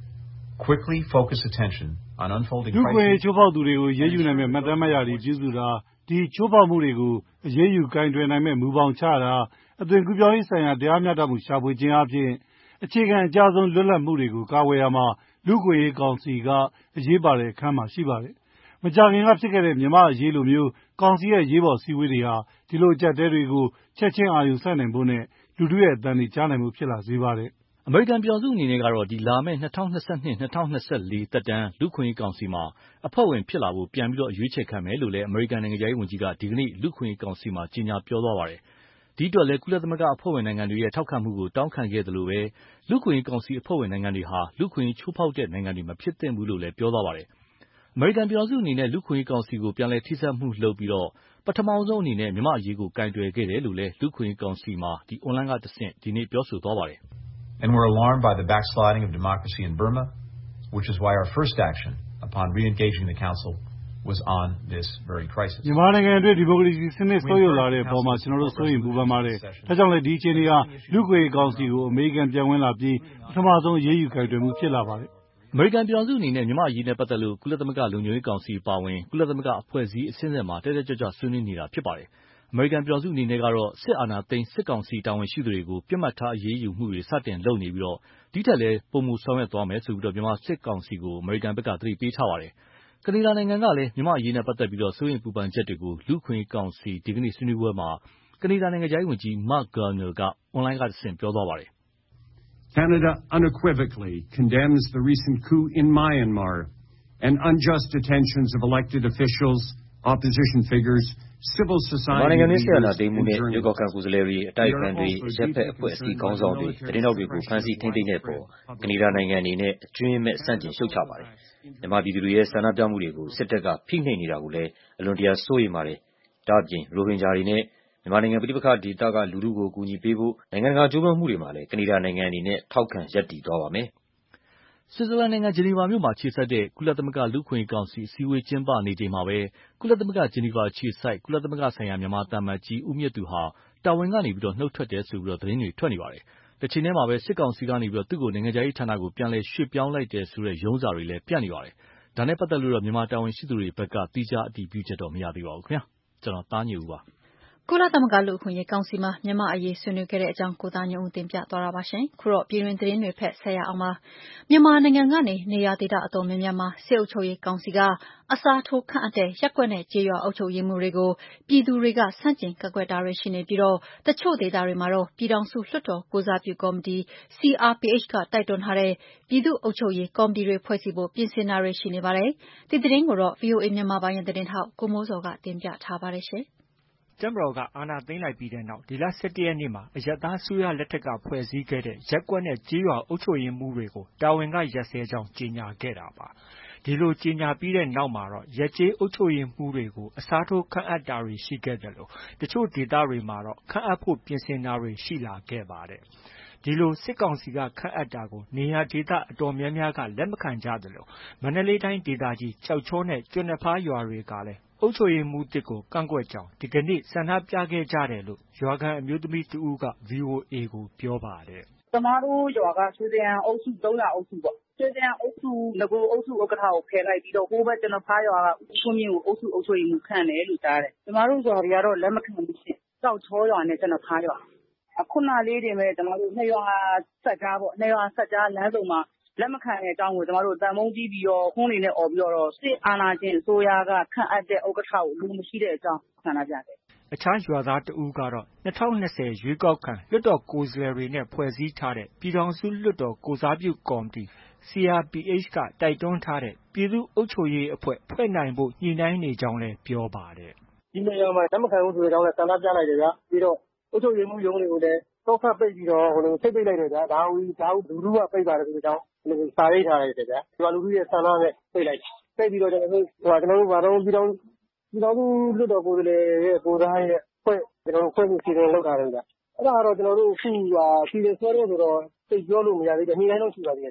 quickly focus attention on unfolding crises. လူ့ခွင့်ရေးချိုးဖောက်သူတွေကိုရေးယူနိုင်မဲ့မှတ်တမ်းမှတ်ရာတွေပြုစုတာဒီချိုးဖောက်မှုတွေကိုအရေးယူကင်တွယ်နိုင်မဲ့မူပေါင်းချတာအသွင်ကူးပြောင်းရေးဆိုင်ရာတရားမျှတမှုရှာဖွေခြင်းအပြင်အခြေခံအကြဆုံးလွတ်လပ်မှုတွေကိုကာကွယ်ရမှာလူ့ခွင့်ရေးကောင်စီကအရေးပါတဲ့အခန်းမှာရှိပါတယ်။မကြာခင်ကဖြစ်ခဲ့တဲ့မြန်မာအရေးလိုမျိုးကောင်စီရဲ့ရေးပေါ်စည်းဝေးတွေဟာဒီလိုအကြက်တဲတွေကိုချက်ချင်းအာရုံစိုက်နိုင်ဖို့နဲ့လူထုရဲ့အသံတွေကြားနိုင်မှုဖြစ်လာစေပါတယ်။အမေရိကန်ပြည်ထောင်စုအနေနဲ့ကတော့ဒီလာမယ့်၂၀၂၂-၂၀၂၄သက်တမ်းလူ့ခွင့်ရေးကောင်စီမှာအဖွဲ့ဝင်ဖြစ်လာဖို့ပြန်ပြီးတော့အရွေးချယ်ခံမယ်လို့လည်းအမေရိကန်နိုင်ငံခြားရေးဝန်ကြီးကဒီကနေ့လူ့ခွင့်ရေးကောင်စီမှာကြေညာပြောသွားပါတယ်။ဒီအတွက်လည်းကုလသမဂ္ဂအဖွဲ့ဝင်နိုင်ငံတွေရဲ့ထောက်ခံမှုကိုတောင်းခံခဲ့သလိုပဲလူ့ခွင့်ရေးကောင်စီအဖွဲ့ဝင်နိုင်ငံတွေဟာလူ့ခွင့်ရေးချိုးဖောက်တဲ့နိုင်ငံတွေမဖြစ်သင့်ဘူးလို့လည်းပြောသွားပါတယ်။အမေရိကန်ပြည်ထောင်စုအနေနဲ့လူ့ခွင့်ရေးကောင်စီကိုပြန်လည်ထိစပ်မှုလုပ်ပြီးတော့ပထမဆုံးအနေနဲ့မြန်မာအရေးကိုကင်တွယ်ခဲ့တယ်လို့လည်းလူ့ခွင့်ရေးကောင်စီမှာဒီအွန်လိုင်းကတဆင့်ဒီနေ့ပြောဆိုသွားပါတယ်။ And we're alarmed by the backsliding of democracy in Burma, which is why our first action upon re-engaging the Council was on this very crisis. မြန်မာနိုင်ငံအတွင်းဒီမိုကရေစီစနစ်ဆိုးရွားလာတဲ့အပေါ်မှာကျွန်တော်တို့စိုးရိမ်ပူပန်ပါတယ်။ဒါကြောင့်လည်းဒီအခြေအနေဟာလူ့ခွင့်ရေးကောင်စီကိုအမေရိကန်ပြန်ဝင်လာပြီးပထမဆုံးအရေးယူကင်တွယ်မှုဖြစ်လာပါတယ်။အမေရိကန်ပြည်ထောင်စုအနေနဲ့မြန်မာအရေးနဲ့ပတ်သက်လို့ကုလသမဂ္ဂလုံခြုံရေးကောင်စီပါဝင်ကုလသမဂ္ဂအဖွဲ့အစည်းအဆင့်ဆင့်မှာတက်တက်ကြွကြွဆွေးနွေးနေတာဖြစ်ပါတယ်။အမေရိကန်ပြည်ထောင်စုအနေနဲ့ကတော့စစ်အာဏာသိမ်းစစ်ကောင်စီတာဝန်ရှိသူတွေကိုပြစ်မှတ်ထားအရေးယူမှုတွေစတင်လုပ်နေပြီးတော့ဒီထက်လည်းပိုမိုဆောင်ရွက်သွားမယ်ဆိုပြီးတော့မြန်မာစစ်ကောင်စီကိုအမေရိကန်ဘက်ကသတိပေးထားပါတယ်။ကနေဒါနိုင်ငံကလည်းမြန်မာအရေးနဲ့ပတ်သက်ပြီးတော့စိုးရိမ်ပူပန်ချက်တွေကိုလူ့ခွင့်ရေးကောင်စီဒီကနေ့ဆွေးနွေးပွဲမှာကနေဒါနိုင်ငံခြားရေးဝန်ကြီး Mark Garneau ကအွန်လိုင်းကတဆင့်ပြောသွားပါတယ်။ Canada unequivocally condemns the recent coup in Myanmar and unjust detentions of elected officials, opposition figures, civil society leaders, နိုင်ငံနဲ့ဆက်လာသိမ်းမှုနဲ့မြေကောက်ခံကိုယ်စားလှယ်တွေအတိုက်အခံတွေရပ်ဖက်အဖွဲ့အစည်းခေါင်းဆောင်တွေသတင်းတော်တွေကိုဖမ်းဆီးထိန်းသိမ်းတဲ့ပေါ်ကနေဒါနိုင်ငံအနေနဲ့အကျွင်းမဲ့စန့်ကျင်ရှုတ်ချပါတယ်။မြန်မာပြည်သူတွေရဲ့ဆန္ဒပြမှုတွေကိုစစ်တပ်ကဖိနှိပ်နေတာကိုလည်းအလွန်တရာစိုးရိမ်ပါတယ်။ဒါ့အပြင်ရိုဟင်ဂျာတွေနဲ့မြန်မာနိုင်ငံပြည်ပခါဒေသကလူထုကိုအကူအညီပေးဖို့နိုင်ငံတကာကြိုးပမ်းမှုတွေမှာလည်းကနေဒါနိုင်ငံအနေနဲ့ထောက်ခံရပ်တည်သွားပါမယ်။ဆွစ်ဇာလန်နိုင်ငံဂျနီဗာမြို့မှာခြေစိုက်တဲ့ကုလသမဂ္ဂလူ့ခွင့်ရေးကောင်စီအစည်းအဝေးကျင်းပနေချိန်မှာပဲကုလသမဂ္ဂဂျနီဗာခြေစိုက်ကုလသမဂ္ဂဆိုင်ရာမြန်မာသံအမတ်ကြီးဦးမြင့်သူဟာတာဝန်ကနေပြီးတော့နှုတ်ထွက်တယ်ဆိုပြီးတော့သတင်းတွေထွက်နေပါတယ်။တချိန်တည်းမှာပဲစစ်ကောင်စီကနေပြီးတော့သူ့ကိုနိုင်ငံခြားရေးဌာနကိုပြန်လည်ရွှေ့ပြောင်းလိုက်တယ်ဆိုတဲ့ရုံးစာတွေလည်းပြန့်နေပါတယ်။ဒါနဲ့ပတ်သက်လို့တော့မြန်မာတာဝန်ရှိသူတွေဘက်ကသီးခြားအတည်ပြုချက်တော့မရသေးပါဘူးခင်ဗျာ။ကျွန်တော်သားညိုဦးပါ။ကုလသမဂ္ဂလူ့အခွင့်အရေးကောင်စီမှာမြန်မာအရေးဆွေးနွေးခဲ့တဲ့အကြောင်းကိုသားညွန့်ဦးတင်ပြသွားတာပါရှင်။ခုတော့ပြည်တွင်သတင်းတွေဖက်ဆက်ရအောင်ပါ။မြန်မာနိုင်ငံကနေနေရာဒေသအတော်များများမှာစစ်အုပ်ချုပ်ရေးကောင်စီကအစားထိုးခန့်အပ်တဲ့ရပ်ကွက်နဲ့ကြေးရွာအုပ်ချုပ်ရေးမှုတွေကိုပြည်သူတွေကဆန့်ကျင်ကန့်ကွက်တာတွေရှိနေပြီးတော့တချို့ဒေသတွေမှာတော့ပြည်ထောင်စုလွှတ်တော်ကိုစားပြုကော်မတီ C R P H ကတိုက်တွန်းထားတဲ့ပြည်သူ့အုပ်ချုပ်ရေးကော်မတီတွေဖွဲ့စည်းဖို့ပြင်ဆင်တာတွေရှိနေပါတယ်။ဒီသတင်းကိုတော့ V O A မြန်မာပိုင်းရဲ့သတင်းထောက်ကိုမိုးစောကတင်ပြထားပါတယ်ရှင်။တပ်မတော်ကအာဏာသိမ်းလိုက်ပြီးတဲ့နောက်ဒီလ၁၁ရက်နေ့မှာအရပ်သားအစိုးရလက်ထက်ကဖွဲ့စည်းခဲ့တဲ့ရပ်ကွက်နဲ့ကျေးရွာအုပ်ချုပ်ရေးမှုတွေကိုတာဝန်ကရပ်စဲကြောင်းကြေညာခဲ့တာပါ။ဒီလိုကြေညာပြီးတဲ့နောက်မှာတော့ရပ်ကျေးအုပ်ချုပ်ရေးမှုတွေကိုအစားထိုးခန့်အပ်တာတွေရှိခဲ့တယ်လို့တချို့ဒေသတွေမှာတော့ခန့်အပ်ဖို့ပြင်ဆင်တာတွေရှိလာခဲ့ပါတယ်။ဒီလိုစစ်ကောင်စီကခန့်အပ်တာကိုနေရာဒေသအတော်များများကလက်မခံကြသလိုမန္တလေးတိုင်းဒေသကြီးကျောက်ချောနဲ့ကျွန်းနှစ်ဖားရွာတွေကလည်းအုပ်ချုပ်ရေးမှုတစ်ကိုကန့်ကွက်ကြောင်းဒီကနေ့ဆန္ဒပြခဲ့ကြတယ်လို့ရွာခံအမျိုးသမီးတဦးက V O A ကိုပြောပါတယ်။ကျမတို့ရွာကရွှေသယံအုပ်စုသုံးရာအုပ်စုပေါ့။ရွှေသယံအုပ်စုငကိုအုပ်စုဥက္ကဋ္ဌကိုဖယ်လိုက်ပြီးတော့ဟိုဘက်ကျွန်တော်ဖားရွာကဦးထွန်းမြင့်ကိုအုပ်စုအုပ်ချုပ်ရေးမှုခန့်တယ်လို့ကြားတယ်။ကျမတို့ရွာတွေကတော့လက်မခံဘူးရှင့်။ကျောက်ချောရွာနဲ့ကျွန်တော်ဖားရွာ။ခုနလေးတင်ပဲကျွန်တော်တို့နှစ်ရွာဆက်ကြားပေါ့နှစ်ရွာဆက်ကြားလမ်းစုံမှာလက်မခံတဲ့အကြောင်းကိုကျွန်တော်တို့တန်မုံကြီးပြီးတော့ခုံးနေနဲ့អော်ပြီးတော့စစ်အာဏာရှင်အစိုးရကခန့်အပ်တဲ့ဥက္ကဋ္ဌကိုလူမရှိတဲ့အကြောင်းဆန္ဒပြတယ်။အခြားရွာသားတဦးကတော့၂၀၂၀ရွေးကောက်ခံလွှတ်တော်ကိုယ်စားလှယ်တွေနဲ့ဖွဲ့စည်းထားတဲ့ပြည်ထောင်စုလွှတ်တော်ကိုယ်စားပြုကော်မတီ C R P H ကတိုက်တွန်းထားတဲ့ပြည်သူ့အုပ်ချုပ်ရေးအဖွဲ့ဖွဲ့နိုင်ဖို့ညှိနှိုင်းနေကြောင်းလည်းပြောပါတယ်။ဒီနေရာမှာလက်မခံဘူးဆိုတဲ့အကြောင်းလည်းဆန္ဒပြလိုက်တယ်ဗျာ။ပြီးတော့အုပ်ချုပ်ရေးမှုရုံးတွေကိုလည်းတောက်ခတ်ပိတ်ပြီးတော့စိတ်ပိတ်လိုက်တယ်ဗျာ။ဒါဟူဒါဟူလူလူကပိတ်ပါတယ်ဆိုတဲ့အကြောင်းစာရေးထားလိုက်တယ်ဗျာ။ဒီမှာလူလူရဲ့ဆန္ဒနဲ့ပိတ်လိုက်တယ်။ပိတ်ပြီးတော့ကျွန်တော်တို့ဟိုကျွန်တော်တို့ဘာတော့ပြည်တော်ပြည်တော်စုလွှတ်တော်ကိုယ်စားလှယ်ရဲ့ကိုယ်စားရဲ့ဖွဲ့ကျွန်တော်တို့ဖွဲ့မှုစီစဉ်လုပ်တာတယ်ဗျာ။အဲ့ဒါကတော့ကျွန်တော်တို့အခုဟာစီစဉ်ဆွဲတော့ဆိုတော့သိပြောလို့မရသေးတယ်။နေ့တိုင်းတော့ရှိပါသေးတယ်ဗျာ။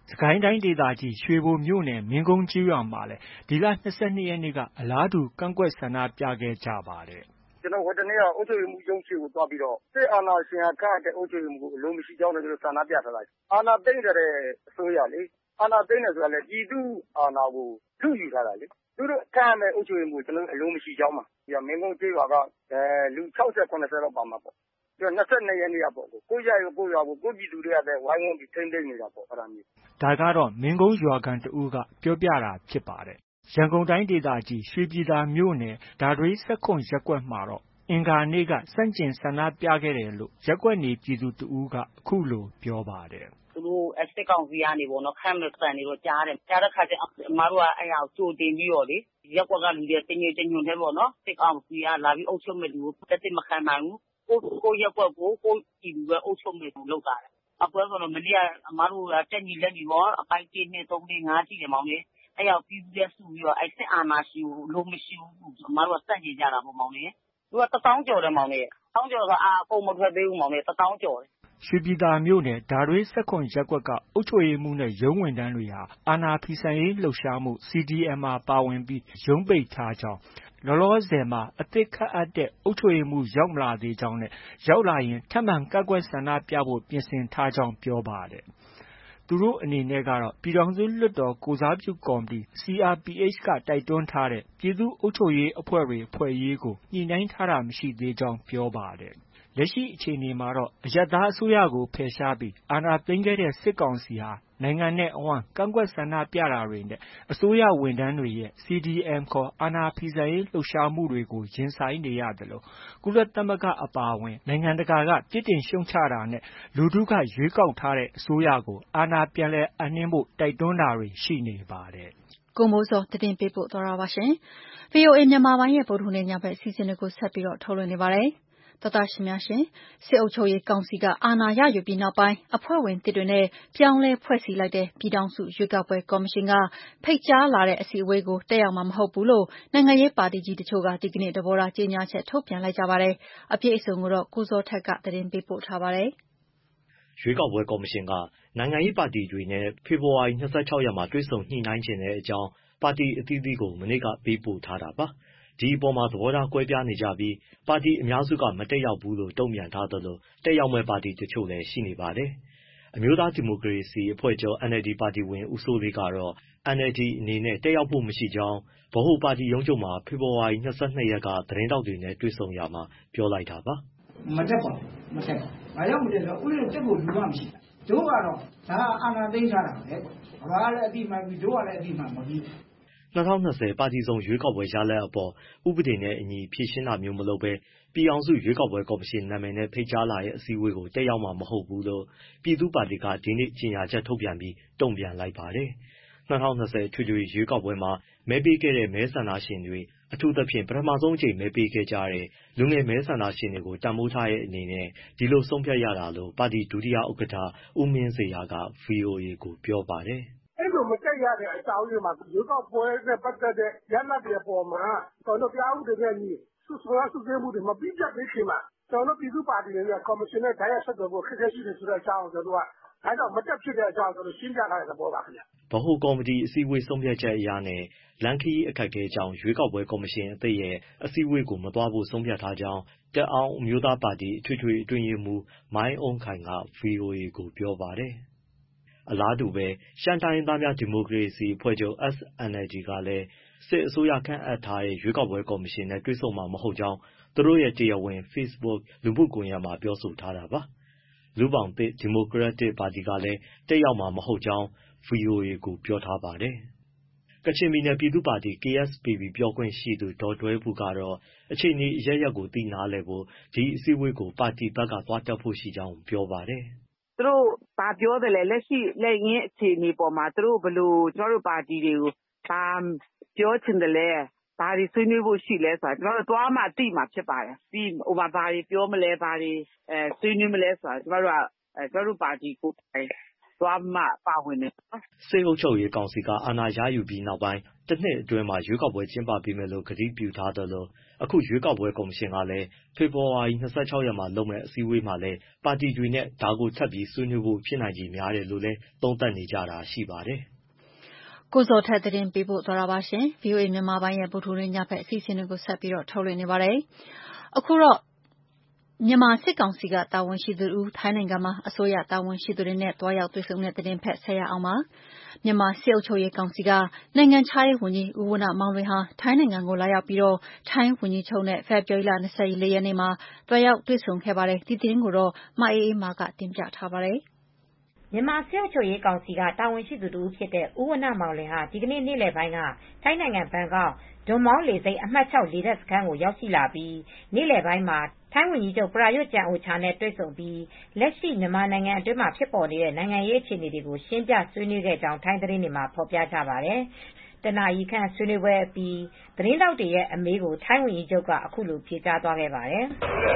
စကိုင်းတိုင်းဒေသကြီးရွှေဘိုမြို့နယ်မင်းကုန်းကျေးရွာမှာလည်းဒီလ၂၂ရက်နေ့ကအလားတူကန့်ကွက်ဆန္ဒပြခဲ့ကြပါတယ်။ကျွန်တော်ဟိုတနေ့ကအုပ်ချုပ်ရေးမှူးရုံးရှိကိုသွားပြီးတော့စစ်အာဏာရှင်ကခန့်တဲ့အုပ်ချုပ်ရေးမှူးကိုအလုံးမရှိကြောင်းလည်းဆန္ဒပြထားလိုက်။အာဏာသိမ်းတဲ့အစိုးရလေအာဏာသိမ်းတယ်ဆိုတာလေပြည်သူအာဏာကိုလူယူထားတာလေ။သူတို့ခန့်တဲ့အုပ်ချုပ်ရေးမှူးကျွန်တော်အလုံးမရှိကြောင်းမှာဒီမင်းကုန်းကျေးရွာကအဲလူ၆၀ ၇၀လောက်ပါမှာပေါ့။၂၂ရက်နေ့ကပေါ့ကိုရရကိုရွာကိုကိုပြည်သူတွေကလည်းဝိုင်းဝန်းပြီးထိန်းသိမ်းနေတာပေါ့အဲ့ဒါမျိုးဒါကတော့မင်းကုန်းရွာကန်တဦးကပြောပြတာဖြစ်ပါတယ်ရန်ကုန်တိုင်းဒေသကြီးရွှေပြည်သာမြို့နယ်ဓာတွေးစက်ခွန်ရပ်ကွက်မှာတော့အင်္ဂါနေ့ကစန့်ကျင်ဆန္ဒပြခဲ့တယ်လို့ရပ်ကွက်နေပြည်သူတဦးကအခုလိုပြောပါတယ်သူတို့စစ်ကောင်စီကနေပေါ့နော်ခန့်မဲ့ဆန်နေတော့ကြားတယ်ကြားတဲ့ခါကျအမတို့ကအဲ့ဟာကိုကြိုတင်ပြီးတော့လေရက်ကွက်ကလူတွေတင်းငယ်တင်းညွန့်တယ်ပေါ့နော်စစ်ကောင်စီကလာပြီးအုပ်ချုပ်မဲ့လူကိုတက်တက်မခံနိုင်ဘူးကိုကိုရက်ကွက်ကိုကိုကြည့်လူပဲအုပ်ချုပ်မဲ့လူလောက်တာအခုဆိုတော့မနေ့ကအမတို့ကတက်ညီလက်ညီပေါ့အပိုင်းတစ်နှစ်သုံးနှစ်ငါးရှိတယ်မောင်လေးအဲ့ရောက်ပြီးပြစုပြီးတော့အဲ့စစ်အာဏာရှင်ကိုလုံးမရှိဘူးအမတို့ကစက်ကြည့်ကြတာပေါ့မောင်လေးသူကတထောင်ကျော်တယ်မောင်လေးတောင်းကျော်ကအာအကုန်မထွက်သေးဘူးမောင်လေးတထောင်ကျော်တယ်ရွှေပြည်သာမြို့နယ်ဓာတွေးစက်ခွန်ရပ်ကွက်ကအုပ်ချုပ်ရေးမှူးနဲ့ရုံးဝန်ထမ်းတွေဟာအာဏာဖီဆန်ရေးလှုပ်ရှားမှု C D M မှာပါဝင်ပြီးရုံးပိတ်ထားကြောင်းလောလောဆယ်မှာအသစ်ခန့်အပ်တဲ့အုပ်ချုပ်ရေးမှူးရောက်မလာသေးကြောင်းနဲ့ရောက်လာရင်ထပ်မံကန့်ကွက်ဆန္ဒပြဖို့ပြင်ဆင်ထားကြောင်းပြောပါတယ်။သူတို့အနေနဲ့ကတော့ပြည်ထောင်စုလွှတ်တော်ကိုယ်စားပြုကော်မတီ C R P H ကတိုက်တွန်းထားတဲ့ပြည်သူ့အုပ်ချုပ်ရေးအဖွဲ့တွေဖွဲ့ရေးကိုညှိနှိုင်းထားတာမရှိသေးကြောင်းပြောပါတယ်။လက်ရှိအခြေအနေမှာတော့အရပ်သားအစိုးရကိုဖယ်ရှားပြီးအာဏာသိမ်းခဲ့တဲ့စစ်ကောင်စီဟာနိုင်ငံနဲ့အဝှမ်းကန့်ကွက်ဆန္ဒပြတာတွေနဲ့အစိုးရဝန်ထမ်းတွေရဲ့ C D M ခေါ်အာဏာဖီဆန်ရေးလှုပ်ရှားမှုတွေကိုရင်ဆိုင်နေရသလိုကုလသမဂ္ဂအပါအဝင်နိုင်ငံတကာကပြစ်တင်ရှုတ်ချတာနဲ့လူထုကရွေးကောက်ထားတဲ့အစိုးရကိုအာဏာပြန်လည်အပ်နှင်းဖို့တိုက်တွန်းတာတွေရှိနေပါတယ်။ကိုမိုးစောတင်ပြပို့သွားတာပါရှင်။ V O A မြန်မာပိုင်းရဲ့ဗုဒ္ဓဟူးနေ့ညဘက်အစီအစဉ်တွေကိုဆက်ပြီးတော့ထုတ်လွှင့်နေပါတယ်။သောတာရှင်များရှင်စစ်အုပ်ချုပ်ရေးကောင်စီကအာဏာရယူပြီးနောက်ပိုင်းအဖွဲ့ဝင်တစ်တွေနဲ့ပြောင်းလဲဖွဲ့စည်းလိုက်တဲ့ပြည်ထောင်စုရွေးကောက်ပွဲကော်မရှင်ကဖိတ်ကြားလာတဲ့အစည်းအဝေးကိုတက်ရောက်မှာမဟုတ်ဘူးလို့နိုင်ငံရေးပါတီကြီးတချို့ကဒီကနေ့သဘောထားကြေညာချက်ထုတ်ပြန်လိုက်ကြပါတယ်။အပြည့်အစုံကိုတော့ကိုစောထက်ကသတင်းပေးပို့ထားပါတယ်။ရွေးကောက်ပွဲကော်မရှင်ကနိုင်ငံရေးပါတီတွေနဲ့ဖေဖော်ဝါရီ၂၆ရက်မှာတွေ့ဆုံညှိနှိုင်းခြင်းတဲ့အကြောင်းပါတီအသီးသီးကိုမနေ့ကပေးပို့ထားတာပါ။ဒီအပေါ်မှာသဘောထားကွဲပြားနေကြပြီးပါတီအများစုကမတက်ရောက်ဘူးလို့တုံ့ပြန်ထားသလိုတက်ရောက်မဲ့ပါတီတချို့လည်းရှိနေပါတယ်။အမျိုးသားဒီမိုကရေစီအဖွဲ့ချုပ် N L D ပါတီဝင်ဦးစိုးလေးကတော့ N L D အနေနဲ့တက်ရောက်ဖို့မရှိကြောင်းဗဟိုပါတီရုံးချုပ်မှာဖေဖော်ဝါရီ၂၂ရက်ကသတင်းတောက်တွေနဲ့တွေ့ဆုံရမှာပြောလိုက်တာပါ။မတက်ပါဘူးမတက်ပါဘူး။ဘာကြောင့်မတက်လဲဥပဒေတက်ဖို့လူကမရှိတာ။တို့ကတော့ဒါအာဏာသိမ်းထားတာပဲ။ဘာလည်းအတိမှန်ပြီးတို့ကလည်းအတိမှန်မပြီး၂၀၂၀ပါတီစုံရွေးကောက်ပွဲရလဒ်အပေါ်ဥပဒေနဲ့အညီဖြေရှင်းတာမျိုးမလုပ်ဘဲပြည်အောင်စုရွေးကောက်ပွဲကော်မရှင်နာမည်နဲ့ဖိတ်ကြားလာတဲ့အစည်းအဝေးကိုတက်ရောက်မှာမဟုတ်ဘူးလို့ပြည်သူ့ပါတီကဒီနေ့ကြေညာချက်ထုတ်ပြန်ပြီးတုံ့ပြန်လိုက်ပါတယ်။၂၀၂၀ထွေထွေရွေးကောက်ပွဲမှာမဲပေးခဲ့တဲ့မဲဆန္ဒရှင်တွေအထူးသဖြင့်ပထမဆုံးအကြိမ်မဲပေးခဲ့ကြတဲ့လူငယ်မဲဆန္ဒရှင်တွေကိုတန်ဖိုးထားတဲ့အနေနဲ့ဒီလိုဆုံးဖြတ်ရတာလို့ပါတီဒုတိယဥက္ကဋ္ဌဦးမင်းစေရာက V O A ကိုပြောပါတယ်။အဲ့လိုမတက်ရတဲ့အကြောင်းရင်းမှာရွေးကောက်ပွဲနဲ့ပတ်သက်တဲ့ရလဒ်တွေပေါ်မှာကျွန်တော်ပြောင်းတဲ့ညီစုစွာစုစည်းမှုတွေမပြည့်ပြတ်သေးခင်မှာကျွန်တော်ပြည်သူ့ပါတီနဲ့ကော်မရှင်နဲ့တိုင်းရဆက်တော်ကိုခက်ခဲရှိတယ်ဆိုတဲ့အကြောင်းကျွန်တော်ကအဲတော့မတက်ဖြစ်တဲ့အကြောင်းကျွန်တော်ရှင်းပြထားတဲ့သဘောပါခင်ဗျ။ဗဟိုကော်မတီအစည်းအဝေးဆုံးဖြတ်ချက်အရနဲ့လန်ခီအခက်အခဲကြောင့်ရွေးကောက်ပွဲကော်မရှင်အသစ်ရဲ့အစည်းအဝေးကိုမသွားဖို့ဆုံးဖြတ်ထားကြောင်းတက်အောင်အမျိုးသားပါတီအထွေထွေအတွင်းရေးမှူးမိုင်းအုံးခိုင်က V O A ကိုပြောပါတယ်။အလားတူပဲရှမ်းတိုင်းရင်းသားများဒီမိုကရေစီအဖွဲ့ချုပ် S N L D ကလည်းစစ်အစိုးရခန့်အပ်ထားတဲ့ရွေးကောက်ပွဲကော်မရှင်နဲ့တွေ့ဆုံမှာမဟုတ်ကြောင်းသူတို့ရဲ့တရားဝင် Facebook လူမှုကွန်ရက်မှာပြောဆိုထားတာပါ။လူ့ဘောင်သစ်ဒီမိုကရက်တစ်ပါတီကလည်းတက်ရောက်မှာမဟုတ်ကြောင်း V O A ကိုပြောထားပါတယ်။ကချင်ပြည်နယ်ပြည်သူ့ပါတီ K S P B ပြောခွင့်ရှိသူဒေါ်ဒွဲဘူကတော့အခြေအနေအရပ်ရပ်ကိုသိနာလည်ဖို့ဒီအစည်းအဝေးကိုပါတီဘက်ကသွားတက်ဖို့ရှိကြောင်းပြောပါတယ်။သူတို့ဘာပြောတယ်လဲလက်ရှိလက်ရင်းအခြေအနေပေါ်မှာသူတို့ဘယ်လိုကျွန်တော်တို့ပါတီတွေကိုဘာပြောချင်တယ်လဲဘာတွေဆွေးနွေးဖို့ရှိလဲဆိုတာကျွန်တော်တို့သွားမှသိမှဖြစ်ပါတယ်ပြီးဟိုမှာဘာတွေပြောမလဲဘာတွေအဲဆွေးနွေးမလဲဆိုတာကျွန်တော်တို့ကအဲကျွန်တော်တို့ပါတီကိုသွားမှပါဝင်တယ်နော်။စစ်အုပ်ချုပ်ရေးကောင်စီကအာဏာရယူပြီးနောက်ပိုင်းတစ်နှစ်အတွင်းမှာရွေးကောက်ပွဲကျင်းပပေးမယ်လို့ကတိပြုထားသလိုအခုရွေးကောက်ပွဲကော်မရှင်ကလည်းဖေဖော်ဝါရီ၂၆ရက်မှာလုပ်မယ့်အစည်းအဝေးမှာလည်းပါတီတွေနဲ့ဒါကိုဆက်ပြီးဆွေးနွေးဖို့ဖြစ်နိုင်ခြေများတယ်လို့လည်းသုံးသပ်နေကြတာရှိပါတယ်။ကိုဇော်ထက်သတင်းပေးပို့သွားတာပါရှင်။ ဗွီအိုအေမြန်မာပိုင်းရဲ့ဗုဒ္ဓဟူးနေ့ညဘက်အစီအစဉ်တွေကိုဆက်ပြီးတော့ထုတ်လွှင့်နေပါတယ်။အခုတော့မြန်မာစစ်ကောင်စီကတာဝန်ရှိသူတို့ထိုင်းနိုင်ငံမှာအစိုးရတာဝန်ရှိသူတွေနဲ့တွားရောက်တွေ့ဆုံတဲ့သတင်းဖက်ဆက်ရအောင်ပါ။မြန်မာစစ်အုပ်ချုပ်ရေးကောင်စီကနိုင်ငံခြားရေးဝန်ကြီးဦးဝဏ္ဏမောင်လွင်ဟာထိုင်းနိုင်ငံကိုလာရောက်ပြီးတော့ထိုင်းဝန်ကြီးချုပ်နဲ့ဖေဖော်ဝါရီလ၂၄ရက်နေ့မှာတွားရောက်တွေ့ဆုံခဲ့ပါတယ်။ဒီသတင်းကိုတော့မအေးအေးမာကတင်ပြထားပါတယ်။မြန်မာစစ်အုပ်ချုပ်ရေးကောင်စီကတာဝန်ရှိသူတို့ဖြစ်တဲ့ဦးဝဏ္ဏမောင်လွင်ဟာဒီကနေ့နေ့လယ်ပိုင်းကထိုင်းနိုင်ငံဘန်ကောက်ဒွန်မောင်းလေဆိပ်အမှတ်၆လေတပ်စခန်းကိုရောက်ရှိလာပြီးနေ့လယ်ပိုင်းမှာထိုင်းဝန်ကြီးချုပ်ပရာရွတ်ကျန်အိုချာနဲ့တွေ့ဆုံပြီးလက်ရှိမြန်မာနိုင်ငံအတွင်းမှာဖြစ်ပေါ်နေတဲ့နိုင်ငံရေးအခြေအနေတွေကိုရှင်းပြဆွေးနွေးခဲ့ကြောင်းထိုင်းသတင်းတွေမှာဖော်ပြကြပါတယ်။တနာရီခန့်ဆွေးနွေးပွဲအပြီးသတင်းတောက်တွေရဲ့အမေးကိုထိုင်းဝန်ကြီးချုပ်ကအခုလိုဖြေကြားသွားခဲ့ပါတယ်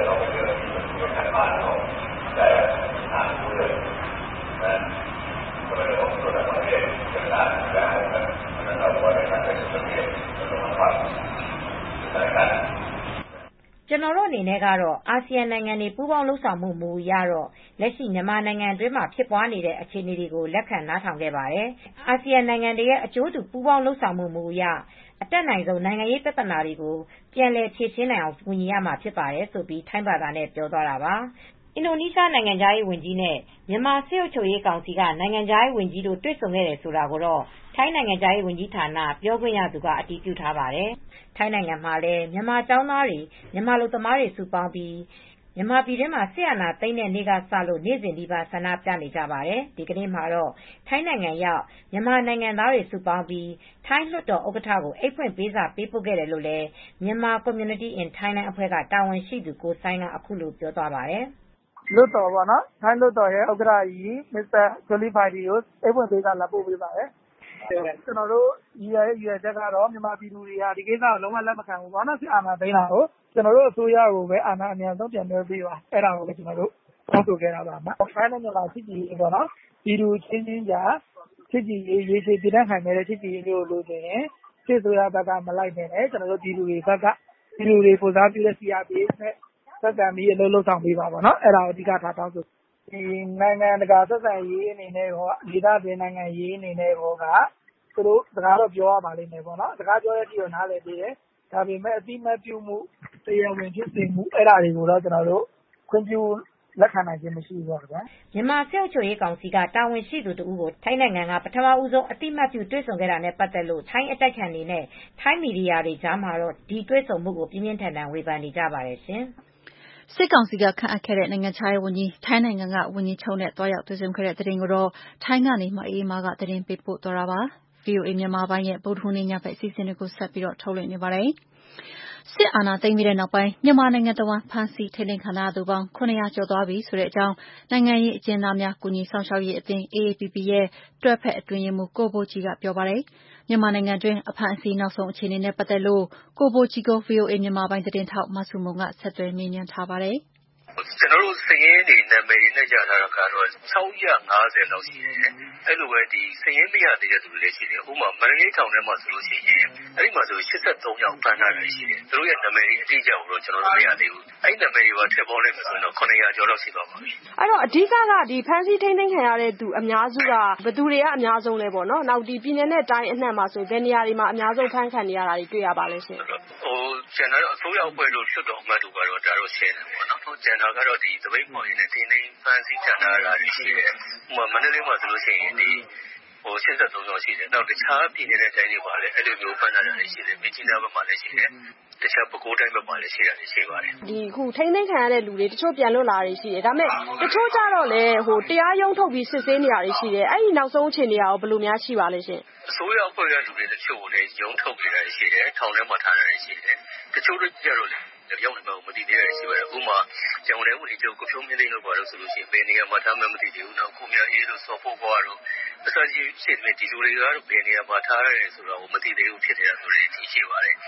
ကျွန်တော်တို့အနေနဲ့ကတော့အာဆီယံနိုင်ငံတွေပူးပေါင်းလှုပ်ဆောင်မှုမူအရတော့လက်ရှိမြန်မာနိုင်ငံအတွင်းမှာဖြစ်ပွားနေတဲ့အခြေအနေတွေကိုလက်ခံနားထောင်ခဲ့ပါတယ်။အာဆီယံနိုင်ငံတွေရဲ့အကျိုးတူပူးပေါင်းလှုပ်ဆောင်မှုမူအရအတက်နိုင်ဆုံးနိုင်ငံရေးပြဿနာတွေကိုပြန်လည်ဖြေရှင်းနိုင်အောင်ကူညီရမှာဖြစ်ပါတယ်ဆိုပြီးထိုင်းဘာသာနဲ့ပြောသွားတာပါ။အင်ဒိုနီးရှားနိုင်ငံခြားရေးဝန်ကြီးနဲ့မြန်မာစစ်အုပ်ချုပ်ရေးကောင်စီကနိုင်ငံခြားရေးဝန်ကြီးတို့တွေ့ဆုံခဲ့တယ်ဆိုတာကိုတော့ထိုင်းနိုင်ငံခြားရေးဝန်ကြီးဌာနပြောခွင့်ရသူကအတည်ပြုထားပါတယ်။ထိုင်းနိုင်ငံမှာလည်းမြန်မာကျောင်းသားတွေမြန်မာလူသမားတွေစုပေါင်းပြီးမြန်မာပြည်တွင်းမှာစစ်အာဏာသိမ်းတဲ့နေ့ကစလို့နေ့စဉ်ဒီပါဆန္ဒပြနေကြပါတယ်။ဒီကနေ့မှာတော့ထိုင်းနိုင်ငံရောက်မြန်မာနိုင်ငံသားတွေစုပေါင်းပြီးထိုင်းလွှတ်တော်ဥက္ကဋ္ဌကိုအိတ်ဖွင့်ပေးစာပေးပို့ခဲ့တယ်လို့လည်းမြန်မာ Community in Thailand အဖွဲ့ကတာဝန်ရှိသူကိုစိုင်းကအခုလိုပြောသွားပါတယ်။လွှတ်တော်ပေါ့နော်ထိုင်းလွှတ်တော်ရဲ့ဥက္ကဋ္ဌကြီးမစ္စတာဂျိုလီဖိုင်ဒီကိုအိတ်ဖွင့်ပေးစာလာပို့ပေးပါတယ်ကျွန်တော်တို့ရည်ရွယ်ရည်ရွယ်ချက်ကတော့မြန်မာပြည်သူတွေကဒီကိစ္စကိုလုံးဝလက်မခံဘူးပေါ့နော်စစ်အာဏာသိမ်းတာကိုကျွန်တော်တို့အစိုးရကိုပဲအာဏာအမြန်ဆုံးပြန်လွှဲပေးပါအဲ့ဒါကိုလည်းကျွန်တော်တို့တောင်းဆိုခဲ့တာပါမှာထိုင်းနိုင်ငံမှာစစ်ကြည်ရေးပေါ့နော်ပြည်သူချင်းချင်းကြားစစ်ကြည်ရေးရေးချေပြည်တဲ့ခိုင်နေတဲ့စစ်ကြည်ရေးကိုလိုချင်ရင်စစ်ဆိုရဘက်ကမလိုက်နဲ့ကျွန်တော်တို့ပြည်သူတွေဘက်ကပြည်သူတွေကိုစားပြုတဲ့ စီ အာร์ ပီ အက်ဖ် နဲ့စက်တံပြီးအလုပ်လုပ်ဆောင်ပေးပါပေါ့နော်အဲ့ဒါကိုအဓိကထားတောင်းဆိုဒီနိုင်ငံတကာဆက်ဆံရေးအနေနဲ့ရောဒေသတွင်းနိုင်ငံရေးအနေနဲ့ရောကသူတို့စကားတော့ပြောရပါလိမ့်မယ်ပေါ့နော်စကားပြောရတဲ့အထိတော့နားလည်သေးတယ်ဒါပေမဲ့အတိမတ်ပြုမှုတရားဝင်ဖြစ်စေမှုအဲ့ဒါတွေကိုတော့ကျွန်တော်တို့ခွင့်ပြုလက်ခံနိုင်ခြင်းမရှိဘူးပေါ့ဗျာမြန်မာစစ်အုပ်ချုပ်ရေးကောင်စီကတာဝန်ရှိသူတို့ကိုထိုင်းနိုင်ငံကပထမဦးဆုံးအတိမတ်ပြုတွေ့ဆုံခဲ့တာနဲ့ပတ်သက်လို့ထိုင်းအတိုက်ခံတွေနဲ့ထိုင်းမီဒီယာတွေကြားမှာတော့ဒီတွေ့ဆုံမှုကိုပြင်းပြင်းထန်ထန်ဝေဖန်နေကြပါတယ်ရှင်စစ်ကောင်စီကခန့်အပ်ခဲ့တဲ့နိုင်ငံခြားရေးဝန်ကြီးထိုင်းနိုင်ငံကဝန်ကြီးချုပ်နဲ့တွားရောက်တွေ့ဆုံခဲ့တဲ့သတင်းကိုတော့ထိုင်းကနေမအေးမာကသတင်းပေးပို့သွားတာပါ။ ဗွီအိုအေမြန်မာပိုင်းရဲ့ဗုဒ္ဓဟူးနေ့ညဘက်အစီအစဉ်တွေကိုဆက်ပြီးတော့ထုတ်လွှင့်နေပါတယ်။စစ်အာဏာသိမ်းပြီးတဲ့နောက်ပိုင်းမြန်မာနိုင်ငံတဝန်းဖမ်းဆီးထိန်းသိမ်းခံထားရသူပေါင်းခုနှစ်ရာကျော်သွားပြီဆိုတဲ့အကြောင်းနိုင်ငံရေးအကျဉ်းသားများကူညီဆောင်ရှောက်ရေးအသင်း အေ အေ ပီ ပီ ရဲ့တွဲဖက်အတွင်းရေးမှူးကိုဘိုကြီးကပြောပါတယ်။မြန်မာနိုင်ငံတွင်းအဖမ်းအဆီးနောက်ဆုံးအခြေအနေနဲ့ပတ်သက်လို့ကိုဘိုကြီးကို ဗွီအိုအေမြန်မာပိုင်းသတင်းထောက်မဆုမွန်ကဆက်သွယ်မေးမြန်းထားပါတယ်။ကျွန်တော်တို့စည်ရင်းတွေနာမည်တွေနဲ့ကြားထားတာကတော့၆၅၀လောက်ရှိတယ်။အဲ့လိုပဲဒီစည်ရင်းမရသေးတဲ့သူတွေလည်းရှိတယ်။ဥပမာမန္တလေးထောင်ထဲမှာဆိုလို့ရှိရင်အဲ့ဒီမှာဆို၈၃ယောက်ဖမ်းထားတယ်ရှိတယ်။သူတို့ရဲ့နာမည်တွေအတိအကျကိုတော့ကျွန်တော်တို့မရသေးဘူး။အဲ့ဒီနာမည်တွေကထည့်ပေါ်လိုက်မယ်ဆိုရင်တော့ခုနှစ်ရာကျော်လောက်ရှိသွားပါပြီ။အဲ့တော့အဓိကကဒီဖမ်းဆီးထိန်းသိမ်းခံရတဲ့သူအများစုကဘယ်သူတွေကအများဆုံးလဲပေါ့နော်။နောက်ဒီပြည်နယ်နဲ့တိုင်းအနှံ့မှာဆိုဘယ်နေရာတွေမှာအများဆုံးဖမ်းခံနေရတာတွေတွေ့ရပါလဲရှင်။ဟိုကျန်တော့အစိုးရအဖွဲ့လို့လွှတ်တော်အမတ်တို့ကတော့ဒါတော့ရှင်းတယ်ပေါ့နော်။ကျန်တာကတော့ဒီသပိတ်ပေါ်ရင်းနဲ့တင်းတင်းဖန်ဆီးခံရတာရှိတယ်။ဥပမာမန္တလေးမှာဆိုလို့ရှိရင်ဒီဟို၈၃ယောက်ရှိတယ်။နောက်တခြားပြည်နယ်နဲ့တိုင်းတွေပါလည်းအဲ့လိုမျိုးဖန်တာတွေရှိတယ်။မြကြီးနားဘက်မှာလည်းရှိတယ်။တခြားပဲခူးတိုင်းဘက်မှာလည်းရှိတာရှိပါတယ်။ဒီခုထိန်းသိမ်းခံရတဲ့လူတွေတချို့ပြန်လွတ်လာတွေရှိတယ်။ဒါပေမဲ့တချို့ကြတော့လေဟိုတရားရုံးထုတ်ပြီးစစ်ဆေးနေရတာရှိတယ်။အဲ့ဒီနောက်ဆုံးအခြေအနေရောဘယ်လိုများရှိပါလဲရှင်။အစိုးရအဖွဲ့ကလူတွေတချို့လည်းရုံးထုတ်နေတာရှိတယ်။ထောင်ထဲမှာထားတာရှိတယ်။တချို့တို့ကြတော့ရောက်နေမှာမသိသေးတယ်ရှိပါတယ်။ဥပမာကျောင်းထဲဝင်ကြုံကိုဖြုံးမင်းသိန်းလို့ပါလို့ဆိုလို့ရှိရင်ဘယ်နေရာမှာထားမှမသိသေးဘူး။နောက်ကိုမြအေးလို့စော်ဖို့ဘွားတို့အစကြီးရှိတယ်ဒီလူတွေကတော့ဘယ်နေရာမှာထားရတယ်ဆိုတော့မသိသေးဘူးဖြစ်နေတာဆိုလည်းရှိပါတယ်။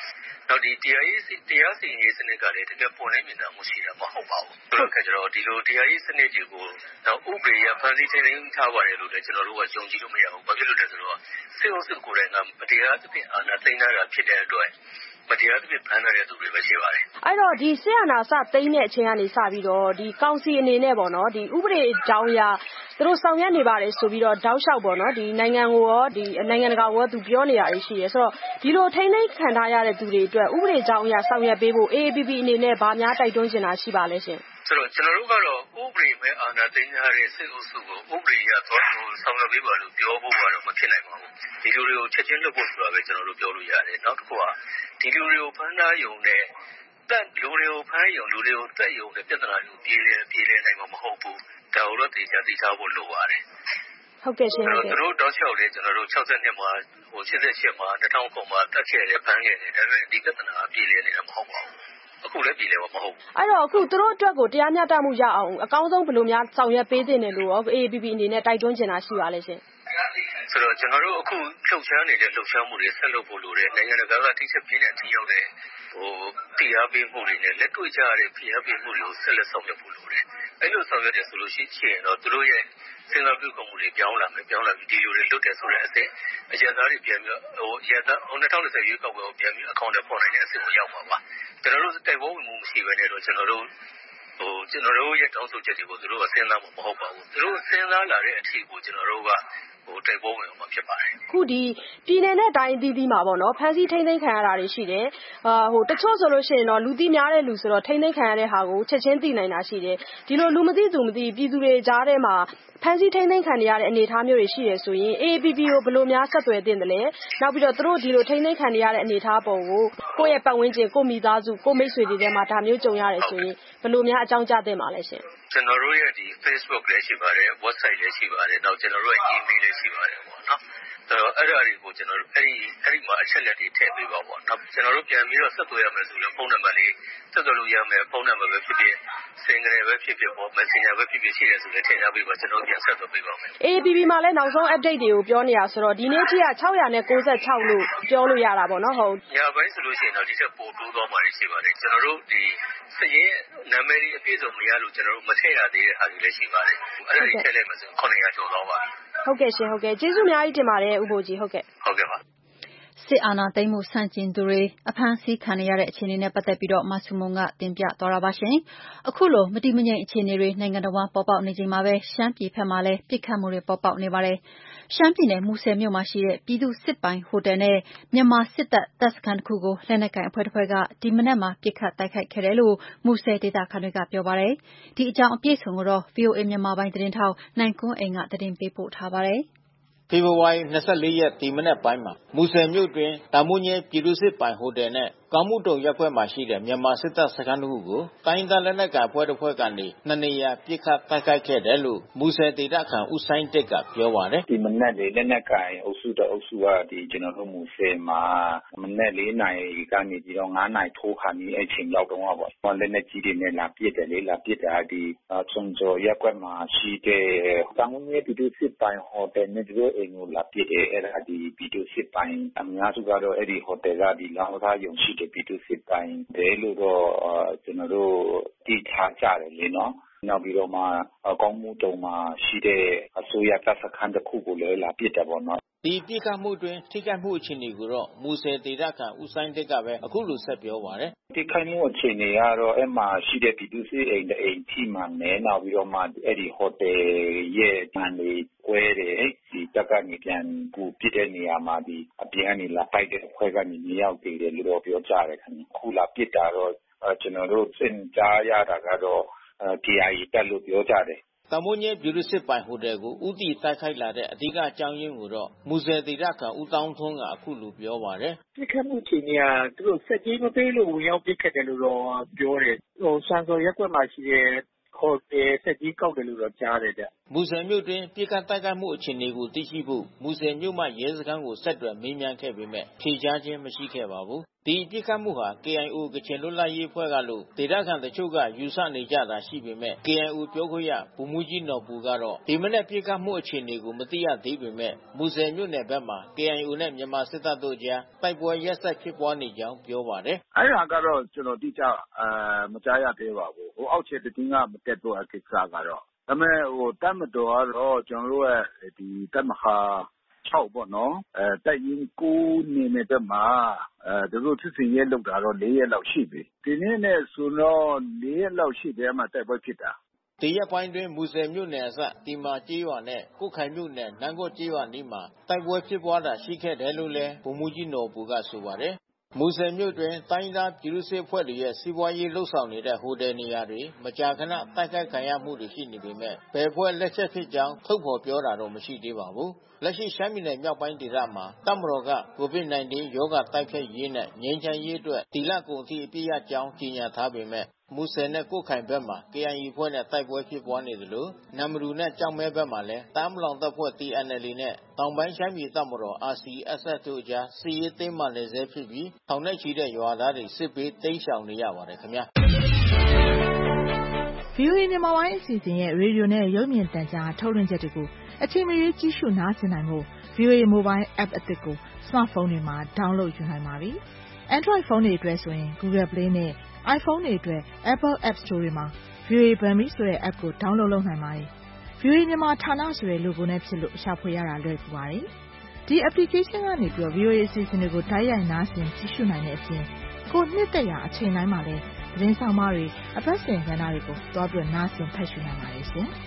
နောက်ဒီတရားရေးတရားစီရင်ရေးစနစ်ကလည်းတကယ်ပေါ်နေမြင်တာမရှိတာမဟုတ်ပါဘူး။ဆိုတော့ကျွန်တော်ဒီလိုတရားရေးစနစ်တွေကိုနောက်ဥပဒေရဖန်ဆီးထိန်းသိမ်းထားပါတယ်လို့လည်းကျွန်တော်တို့ကယုံကြည်လို့မရဘူး။ဘာဖြစ်လို့လဲဆိုတော့စစ်အုပ်စုကိုယ်တိုင်ကမတရားသဖြင့်အာဏာသိမ်းထားတာဖြစ်တဲ့အတွက်မတရားသဖြင့်ဖမ်းထားတဲ့သူတွေပဲရှိပါတယ်။အဲ့တော့ဒီစစ်အာဏာစသိမ်းတဲ့အချိန်ကနေစပြီးတော့ဒီကောင်စီအနေနဲ့ပေါ့နော်ဒီဥပဒေအကြောင်းအရာသူတို့ဆောင်ရွက်နေပါတယ်ဆိုပြီးတော့တောက်လျှောက်ပေါ့နော်ဒီနိုင်ငံကိုရောဒီနိုင်ငံတကာကိုရောသူပြောနေရတယ်ရှိတယ်ဆိုတော့ဒီလိုထိန်းသိမ်းခံထားရတဲ့သူတွေအတွက်ဥပဒေကြောင်းအရာဆောင်ရွက်ပေးဖို့ A A P P အနေနဲ့ဗာများတိုက်တွန်းနေတာရှိပါလဲရှင်ဆိုတော့ကျွန်တော်တို့ကတော့ဥပဒေမဲ့အာဏာသိမ်းထားတဲ့စစ်အုပ်စုကိုဥပဒေရသွားလို့ဆောင်ရွက်ပေးပါလို့ပြောဖို့ကတော့မဖြစ်နိုင်ပါဘူးဒီလူတွေကိုချက်ချင်းလုပ်ဖို့ဆိုတာပဲကျွန်တော်တို့ပြောလို့ရတယ်နောက်တစ်ခုကဒီလူတွေကိုဖမ်းထားရုံနဲ့တက်လူတွေကိုဖမ်းရုံလူတွေကိုတက်ရုံနဲ့ပြဿနာတွေကိုပြေးလဲပြေးလဲနိုင်မှာမဟုတ်ဘူးဒါကိုတော့သိချာသိထားဖို့လိုပါတယ်ဟုတ်ကဲ့ရှင်ဟုတ်ကဲ့တို့တောက်လျှောက်လေးကျွန်တော်တို့၆၂မှာဟို၈၈မှာ၂၀၀၉မှာတက်ခဲ့တယ်ဖမ်းခဲ့တယ်ဒါပေမဲ့ဒီပြဿနာပြေးလဲနေတာမဟုတ်ပါဘူးအခုလည်းပြည်လဲမဟုတ်ဘူးအဲ့တော့အခုသူတို့အတွက်ကိုတရားမျှတမှုရအောင်အကောင်းဆုံးဘယ်လိုများဆောင်ရွက်ပေးသင့်တယ်လို့ရော A A P P အနေနဲ့တိုက်တွန်းချင်တာရှိပါလဲရှင်ဆိုတော့ကျွန်တော်တို့အခုလှုပ်ရှားနေတဲ့လှုပ်ရှားမှုတွေဆက်လုပ်ဖို့လိုတယ်နိုင်ငံတကာကတိကျပြင်းတဲ့ထိရောက်တဲ့ဟိုတရားပေးမှုတွေနဲ့လက်တွေ့ကြရတဲ့ဖိအားပေးမှုတွေကိုဆက်လက်ဆောင်ရွက်ဖို့လိုတယ်အဲ့လိုဆောင်ရွက်တယ်ဆိုလို့ရှိရင်တော့သူတို့ရဲ့စဉ်းစားပြုမှုတွေပြောင်းလာမယ်ပြောင်းလာပြီးဒီလိုတွေလွတ်တယ်ဆိုတဲ့အဆင့်အရသားတွေပြန်ပြီးဟိုအရသား၂၀၂၀ရွေးကောက်ပွဲကိုပြန်ပြီးအကောင့်တွေပေါ်နိုင်တဲ့အဆင့်ကိုရောက်မှာပါကျွန်တော်တို့တိုက်ပွဲဝင်မှုမရှိဘဲနဲ့တော့ကျွန်တော်တို့ဟိုကျွန်တော်တို့ရဲ့တောင်းဆိုချက်တွေကိုသူတို့ကစဉ်းစားမှာမဟုတ်ပါဘူးသူတို့စဉ်းစားလာတဲ့အထီကိုကျွန်တော်တို့ကဟိုတိုက်ပွဲဝင်မှာဖြစ်ပါတယ်ခုဒီပြည်နယ်နဲ့တိုင်းအသီးသီးမှာပေါ့နော်ဖမ်းဆီးထိန်းသိမ်းခံရတာတွေရှိတယ်အာဟိုတချို့ဆိုလို့ရှိရင်တော့လူသိများတဲ့လူဆိုတော့ထိန်းသိမ်းခံရတဲ့ဟာကိုချက်ချင်းသိနိုင်တာရှိတယ်ဒီလိုလူမသိသူမသိပြည်သူတွေကြားထဲမှာဖမ်းဆီးထိန်းသိမ်းခံရတဲ့အနေအထားမျိုးတွေရှိတယ်ဆိုရင် A A P P ကိုဘယ်လိုများဆက်သွယ်သင့်တယ်လဲနောက်ပြီးတော့သူတို့ဒီလိုထိန်းသိမ်းခံရတဲ့အနေအထားပုံကိုကိုယ့်ရဲ့ပတ်ဝန်းကျင်ကိုမိသားစုကိုမိတ်ဆွေတွေထဲမှာဒါမျိုးကြုံရတယ်ဆိုရင်ဘယ်လိုများအကြောင်းကြားသင့်ပါလဲရှင်ကျွန်တော်တို့ရဲ့ဒီ Facebook လည်းရှိပါတယ် website လည်းရှိပါတယ်နောက်ကျွန်တော်တို့ရဲ့ email လည်းရှိပါတယ်ပေါ့နော်ဆိုတော့အဲ့ဒါတွေကိုကျွန်တော်တို့အဲ့ဒီအဲ့ဒီမှာအချက်လက်တွေထည့်ပေးပါပေါ့နောက်ကျွန်တော်တို့ပြန်ပြီးတော့ဆက်သွယ်ရမယ်ဆိုရင်ဖုန်းနံပါတ်လေးဆက်သွယ်လို့ရမယ်ဖုန်းနံပါတ်ပဲဖြစ်ဖြစ်စင်ကြယ်ပဲဖြစ်ဖြစ်ပေါ့ Messenger ပဲဖြစ်ဖြစ်ရှိတယ်ဆိုလည်းထည့်ထားပေးပါကျွန်တော်ပြန်ဆက်သွယ်ပေးပါမယ် A A P P မှာလည်းနောက်ဆုံး update တွေကိုပြောနေတာဆိုတော့ဒီနေ့ထိက၆၉၆လို့ပြောလို့ရတာပေါ့နော်ဟုတ်ညပိုင်းဆိုလို့ရှိရင်တော့ဒီချက်ပို့တိုးသွားမှရှိပါတယ်ကျွန်တော်တို့ဒီစရင်နာမည်ကြီးအပြည့်စုံမရလို့ကျွန်တော်တို့မထည့်ရသေးတဲ့အားတွေလည်းရှိပါတယ်အဲ့ဒါကြီးထည့်လိုက်မှဆိုခုနှစ်ရာကျော်သွားပါပြီဟုတ်ကဲ့ရှင်ဟုတ်ကဲ့ကျေးဇူးအများကြီးတင်ပါတယ်ဦးဘိုကြီးဟုတ်ကဲ့ဟုတ်ကဲ့ပါစစ်အာဏာသိမ်းမှုဆန့်ကျင်သူတွေအဖမ်းဆီးခံရတဲ့အခြေအနေနဲ့ပတ်သက်ပြီးတော့မဆုမွန်ကတင်ပြသွားတာပါရှင်အခုလိုမတည်မငြိမ်အခြေအနေတွေနိုင်ငံတော်ဝန်ပေါ်ပေါက်နေချိန်မှာပဲရှမ်းပြည်ဘက်မှာလည်းပြစ်ခတ်မှုတွေပေါ်ပေါက်နေပါတယ်ရှမ်းပြည်နယ်မူဆယ်မြို့မှာရှိတဲ့ပြည်သူ့စစ်ပိုင်ဟိုတယ်နဲ့မြန်မာစစ်တပ်တပ်စခန်းတစ်ခုကိုလက်နက်ကိုင်အဖွဲ့တစ်ဖွဲ့ကဒီမနက်မှာပြစ်ခတ်တိုက်ခိုက်ခဲ့တယ်လို့မူဆယ်ဒေသခံတွေကပြောပါတယ်ဒီအကြောင်းအပြည့်စုံကိုတော့ V O A မြန်မာပိုင်းသတင်းထောက်နိုင်ကွန်းအိမ်ကသတင်းပေးပို့ထားပါတယ်ဖေဖော်ဝါရီလ၂၄ရက်ဒီမနက်ပိုင်းမှာမူဆယ်မြို့တွင်တာမွန်ရဲပြည်သူ့စစ်ပိုင်ဟိုတယ်နဲ့ကောင်းမှုတုံရပ်ကွက်မှာရှိတဲ့မြန်မာစစ်တပ်စခန်းတစ်ခုကိုတိုင်းဒေသလက်နက်ကိုင်အဖွဲ့တစ်ဖွဲ့ကနေနှစ်နေရာပစ်ခတ်တိုက်ခိုက်ခဲ့တယ်လို့မူဆယ်ဒေသခံဦးဆိုင်တက်ကပြောပါတယ်ဒီမနက်လေးလက်နက်ကိုင်အုပ်စုတအုပ်စုကဒီကျွန်တော်တို့မူဆယ်မှာမနက်လေးနာရီကနေပြီးတော့ငါးနာရီထိုးခါနီးအချိန်ရောက်တော့ပေါ့လက်နက်ကြီးတွေနဲ့လာပစ်တယ်လေလာပစ်တာဒီချုံကျော်ရပ်ကွက်မှာရှိတဲ့တောင်ငယ်ပြည်သူ့စစ်ပိုင်ဟိုတယ်နဲ့ဒီလိုအိမ်ကိုလာပစ်တယ်အဲ့ဒါဒီပြည်သူ့စစ်ပိုင်အများစုကတော့အဲ့ဒီဟိုတယ်ကဒီလောင်းသားယုံရှိတဲ့ပြည်သူ့စစ်ပိုင်တယ်လို့တော့ကျွန်တော်တို့တည်ထားကြတယ်လေနော်နောက်ပြီးတော့မှကောင်းမှုတုံမှာရှိတဲ့အစိုးရတပ်စခန်းတစ်ခုကိုလည်းလာပစ်တယ်ပေါ့နော်ဒီပြစ်ခတ်မှုတွင်ထိခိုက်မှုအခြေအနေကိုတော့မူဆယ်ဒေသခံဦးဆိုင်တက်ကပဲအခုလိုဆက်ပြောပါတယ်ထိခိုက်မှုအခြေအနေကတော့အဲ့မှာရှိတဲ့ပြည်သူ့စစ်အိမ်တအိမ်ထိမှန်နေနောက်ပြီးတော့မှအဲ့ဒီဟိုတယ်ရဲ့တန်လေးကွဲတယ်ဒီတက်ကနေပြန်ကူပြစ်တဲ့နေရာမှာဒီအပြင်ကနေလာပိုက်တဲ့အဖွဲ့ကနေမြေရောက်တည်တယ်လို့တော့ပြောကြတယ်ခင်ဗျခုလာပစ်တာတော့ကျွန်တော်တို့စင်ကြားရတာကတော့ K I A တက်လို့ပြောကြတယ်တာမွန်ရဲပြည်သူ့စစ်ပိုင်ဟိုတယ်ကိုဥတီတိုက်ခိုက်လာတဲ့အဓိကအကြောင်းရင်းကိုတော့မူဆယ်ဒေသခံဦးတောင်းထွန်းကအခုလိုပြောပါတယ်ပြစ်ခတ်မှုချိန်ကသူတို့စက်ကြီးမပေးလို့ဝင်ရောက်ပြစ်ခတ်တယ်လို့တော့ပြောတယ်ဟိုစံစော်ရက်ကွက်မှာရှိတဲ့ဟိုတယ်စက်ကြီးကောက်တယ်လို့တော့ကြားတယ်ဗျမူဆယ်မြို့တွင်ပြစ်ခတ်တိုက်ခိုက်မှုအခြေအနေကိုသိရှိဖို့မူဆယ်မြို့မှရဲစခန်းကိုဆက်သွယ်မေးမြန်းခဲ့ပေမဲ့ဖြေကြားခြင်းမရှိခဲ့ပါဘူးဒီပြစ်ခတ်မှုဟာ ကေအိုင်အို ကချင်လွတ်လပ်ရေးအဖွဲ့ကလို့ဒေသခံတချို့ကယူဆနေကြတာရှိပေမဲ့ ကေအိုင်အို ပြောခွင့်ရဗိုလ်မှူးကြီးနော်ဘူကတော့ဒီမနေ့ပြစ်ခတ်မှုအခြေအနေကိုမသိရသေးပေမဲ့မူဆယ်မြို့နယ်ဘက်မှာ ကေအိုင်အို နဲ့မြန်မာစစ်တပ်တို့ကြားတိုက်ပွဲရက်ဆက်ဖြစ်ပွားနေကြောင်းပြောပါတယ်။ "အဲ့ဒါကတော့ကျွန်တော်တိကျအဲမကြားရသေးပါဘူး။ဟိုအောက်ခြေတည်င်းကမတက်တော့အကိစ္စကတော့ဒါပေမဲ့ဟိုတပ်မတော်ကတော့ကျွန်တော်တို့ရဲ့ဒီတပ်မဟာ၆ပေါ့နော်အဲတပ်ရင်း၉နေနေဘက်မှာအဲတို့စစ်စင်ရဲလောက်တာတော့၄ရက်လောက်ရှိပြီ။ဒီနေ့နဲ့ဆိုတော့၄ရက်လောက်ရှိတယ်မှာတိုက်ပွဲဖြစ်တာ။ဒီရက်ပိုင်းတွင်မူဆယ်မြို့နယ်အစတီမာကျေးရွာနဲ့ကုတ်ခိုင်မြို့နယ်နန်းကော့ကျေးရွာနီးမှာတိုက်ပွဲဖြစ်ပွားတာရှိခဲ့တယ်လို့လည်းဗိုလ်မှူးကြီးနော်ဘူကဆိုပါတယ်။မူဆယ်မြို့တွင်တိုင်းသားပြည်သူ့စစ်အဖွဲ့တွေရဲ့စီးပွားရေးလှုပ်ဆောင်နေတဲ့ဟိုတယ်နေရာတွေမကြာခဏတိုက်ခိုက်ခံရမှုတွေရှိနေပေမဲ့ဘယ်အဖွဲ့လက်ချက်ဖြစ်ကြောင်းထုတ်ဖော်ပြောတာတော့မရှိသေးပါဘူး။လက်ရှိရှမ်းပြည်နယ်မြောက်ပိုင်းဒေသမှာတပ်မတော်က ကိုဗစ်၁၉ ရောဂါတိုက်ဖျက်ရေးနဲ့ငြိမ်းချမ်းရေးအတွက်ဒီလကုန်အထိအပြည့်ရကြောင်းကြေညာထားပေမဲ့မူဆယ်နဲ့ကုတ်ခိုင်ဘက်မှာ ကေအိုင်အေ အဖွဲ့နဲ့တိုက်ပွဲဖြစ်ပွားနေသလိုနမ်မတူနဲ့ကျောက်မဲဘက်မှာလည်းတအာင်းပလောင်တပ်ဖွဲ့ တီ အန် အယ်လ် အေ နဲ့တောင်ပိုင်းရှမ်းပြည်တပ်မတော် အာ စီ အက်စ် အက်ဖ် တို့အကြားစစ်ရေးတင်းမာနေဆဲဖြစ်ပြီးထောင်နဲ့ချီတဲ့ရွာသားတွေစစ်ဘေးတိမ်းရှောင်နေရပါတယ်ခင်ဗျာ။ ဗွီအိုအေမြန်မာပိုင်းအစီအစဉ်ရဲ့ရေဒီယိုနဲ့ရုပ်မြင်သံကြားထုတ်လွှင့်ချက်တွေကိုအချိန်မရွေးကြည့်ရှုနားဆင်နိုင်ဖို့ ဗွီအိုအေ Mobile App အသစ်ကို Smartphone တွေမှာ download ယူနိုင်ပါပြီ။ Android ဖုန်းတွေအတွက်ဆိုရင် Google Play နဲ့ iPhone တွေအတွက် Apple App Store တွေမှာ ဗွီအိုအေ Burmese ဆိုတဲ့ app ကို download လုပ်နိုင်ပါတယ်။ ဗွီအိုအေမြန်မာဌာနဆိုတဲ့ logo နဲ့ဖြစ်လို့ရှာဖွေရတာလွယ်ကူပါတယ်။ ဒီ application ကနေပြီးတော့ ဗွီအိုအေအစီအစဉ်တွေကိုတိုက်ရိုက်နားဆင်ကြည့်ရှုနိုင်တဲ့အပြင်ကိုနှစ်သက်ရာအချိန်တိုင်းမှာလည်းသတင်းဆောင်မတွေအပတ်စဉ်ကဏ္ဍတွေကိုတွားပြီးနားဆင်ဖတ်ရှုနိုင်ပါတယ်ရှင်။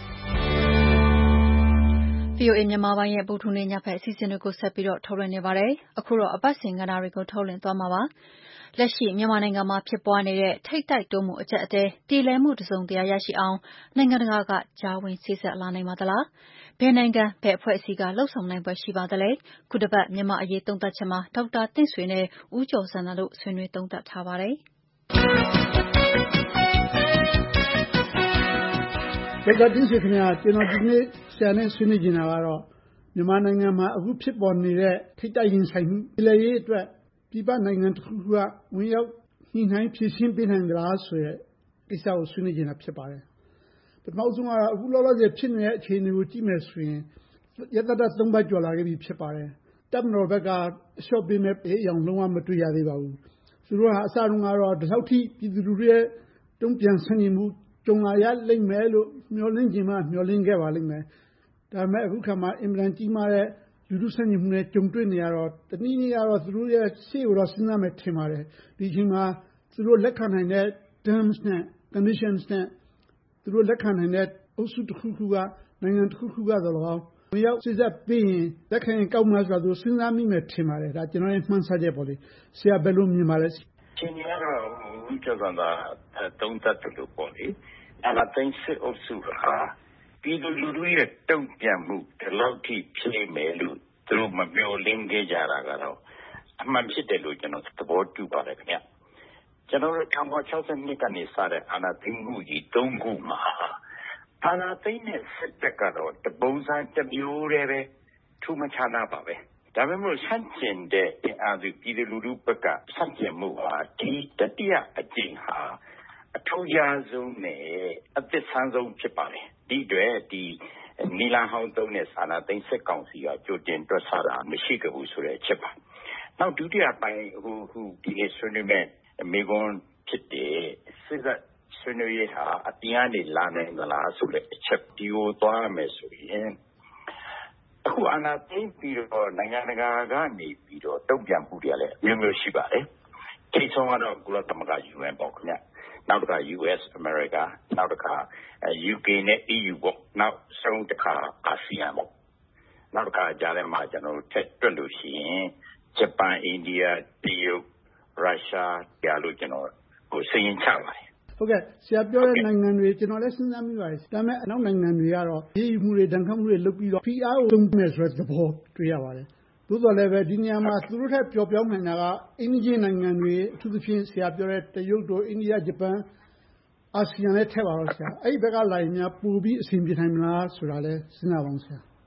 ဗွီအိုအေမြန်မာပိုင်းရဲ့ဗုဒ္ဓဟူးနေ့ညဖက်အစီအစဉ်တွေကိုဆက်ပြီးတော့ထုတ်လွှင့်နေပါတယ်။အခုတော့အပတ်စဉ်ကဏ္ဍတွေကိုထုတ်လွှင့်သွားမှာပါ။လက်ရှိမြန်မာနိုင်ငံမှာဖြစ်ပွားနေတဲ့ထိပ်တိုက်တိုးမှုအကျပ်အတဲပြေလည်မှုတစုံတရာရရှိအောင်နိုင်ငံတကာကကြားဝင်စေ့စပ်လာနိုင်ပါသလား။ဘယ်နိုင်ငံဘယ်အဖွဲ့အစည်းကလှုပ်ဆောင်နိုင်ဖွယ်ရှိပါသလဲ။ခုတစ်ပတ်မြန်မာအရေးသုံးသပ်ချက်မှာဒေါက်တာတင့်ဆွေနဲ့ဦးကျော်စံတို့ဆွေးနွေးသုံးသပ်ထားပါတယ်။ဒေါက်တာတင့်ဆွေခင်ဗျာကျွန်တော်ဒီနေ့ဆရာနဲ့ဆွေးနွေးချင်တာကတော့မြန်မာနိုင်ငံမှာအခုဖြစ်ပေါ်နေတဲ့ထိပ်တိုက်ရင်ဆိုင်မှုပြည်လည်ရေးအတွက်ပြည်ပနိုင်ငံတစ်ခုခုကဝင်ရောက်ညှိနှိုင်းဖြေရှင်းပေးနိုင်သလားဆိုတဲ့ကိစ္စကိုဆွေးနွေးချင်တာဖြစ်ပါတယ်။ပထမဆုံးကတော့အခုလောလောဆယ်ဖြစ်နေတဲ့အခြေအနေကိုကြည့်မယ်ဆိုရင်ရက်သတ္တသုံးပတ်ကျော်လာခဲ့ပြီဖြစ်ပါတယ်။တပ်မတော်ဘက်ကအလျှော့ပေးမဲ့အယောင်လုံးဝမတွေ့ရသေးပါဘူး။သူတို့ကအစတုန်းကတော့ဒီလောက်ထိပြည်သူလူထုရဲ့တုံ့ပြန်ဆန့်ကျင်မှုကြုံလာရလိမ့်မယ်လို့မျှော်လင့်ချင်မှမျှော်လင့်ခဲ့ပါလိမ့်မယ်။ဒါပေမဲ့အခုခါမှာအင်မတန်ကြီးမားတဲ့လူထုဆန့်ကျင်မှုနဲ့ကြုံတွေ့နေရတော့တနည်းနည်းကတော့သူတို့ရဲ့ရှေ့ကိုတော့စဉ်းစားမယ်ထင်ပါတယ်။ဒီအချိန်မှာသူတို့လက်ခံနိုင်တဲ့ terms နဲ့ conditions နဲ့သူတို့လက်ခံနိုင်တဲ့အုပ်စုတစ်ခုခုကနိုင်ငံတစ်ခုခုကသော်လည်းကောင်းဝင်ရောက်စေ့စပ်ပေးရင်လက်ခံရင်ကောင်းမလားဆိုတာသူစဉ်းစားမိမယ်ထင်ပါတယ်။ဒါကျွန်တော်ရဲ့မှန်းဆချက်ပေါ့လေ။ဆရာဘယ်လိုမြင်ပါလဲ။ရှင်ကြီးကတော့ဦးကျော်စံသာသုံးသပ်တယ်လို့ပေါ့လေ။အာဏာသိမ်းစစ်အုပ်စုဟာပြည်သူလူထုရဲ့တုံ့ပြန်မှုဒီလောက်ထိဖြစ်မယ်လို့သူတို့မမျှော်လင့်ခဲ့ကြတာကတော့အမှန်ဖြစ်တယ်လို့ကျွန်တော်သဘောတူပါတယ်ခင်ဗျ။ကျွန်တော်တို့၁၉၆၂ကနေစတဲ့အာဏာသိမ်းမှုကြီးသုံးခုမှာအာဏာသိမ်းတဲ့စစ်တပ်ကတော့တပုံစံတစ်မျိုးတည်းပဲထူးမခြားနာပါပဲ။ဒါပေမဲ့ဆန့်ကျင်တဲ့အင်အားစုပြည်သူလူထုဘက်ကဆန့်ကျင်မှုဟာဒီတတိယအကြိမ်ဟာအထူးခြားဆုံးနဲ့အသစ်ဆန်းဆုံးဖြစ်ပါတယ်။ဒီအတွက်ဒီနီလာဟောင်းသုံးတဲ့အာဏာသိမ်းစစ်ကောင်စီကကြိုတင်တွက်ဆတာမရှိကြဘူးဆိုတဲ့အချက်ပါ။နောက်ဒုတိယပိုင်းဟိုဟိုဒီနေ့ဆွေးနွေးမဲ့မေကွန်ဖြစ်တဲ့စစ်တပ်ဆွေးနွေးရေးဟာအပြင်ကနေလာနိုင်သလားဆိုတဲ့အချက်ဒီကိုသွားမယ်ဆိုရင်အခုအာဏာသိမ်းပြီးတော့နိုင်ငံတကာကနေပြီးတော့တုံ့ပြန်မှုတွေကလည်းမျိုးမျိုးရှိပါတယ်။ဒီဆုံးကတော့ကုလသမဂ္ဂ ယူအန် ပေါ့ခင်ဗျ။နောက်တစ်ခါ ယူအက်စ် အမေရိကနောက်တစ်ခါ ယူကေနဲ့ အီးယူပေါ့နောက်ဆုံးတစ်ခါအာဆီယံပေါ့နောက်တစ်ခါကြားထဲမှာကျွန်တော်တို့ထက်တွက်လို့ရှိရင်ဂျပန်အိန္ဒိယတရုတ်ရုရှားကြားလို့ကျွန်တော်ကိုစရင်ချပါတယ်ဟုတ်ကဲ့ဆရာပြောတဲ့နိုင်ငံတွေကျွန်တော်လည်းစဉ်းစားမိပါတယ်ဒါပေမဲ့အနောက်နိုင်ငံတွေကတော့ရေးယူမှုတွေဒဏ်ခတ်မှုတွေလုပ်ပြီးတော့ P R ကိုသုံးမယ်ဆိုတဲ့သဘောတွေ့ရပါတယ်သို့တော်လည်းပဲဒီနေရာမှာသူတို့ထက်ပျော်ပြောင်းနိုင်တာကအင်းကြီးနိုင်ငံတွေအထူးသဖြင့်ဆရာပြောတဲ့တရုတ်တို့အိန္ဒိယဂျပန်အာဆီယံလည်းထည့်ပါတော့ဆရာအဲ့ဒီဘက်ကလာရင်များပိုပြီးအဆင်ပြေနိုင်မလားဆိုတာလည်းစဉ်းစားပါဦးဆရာ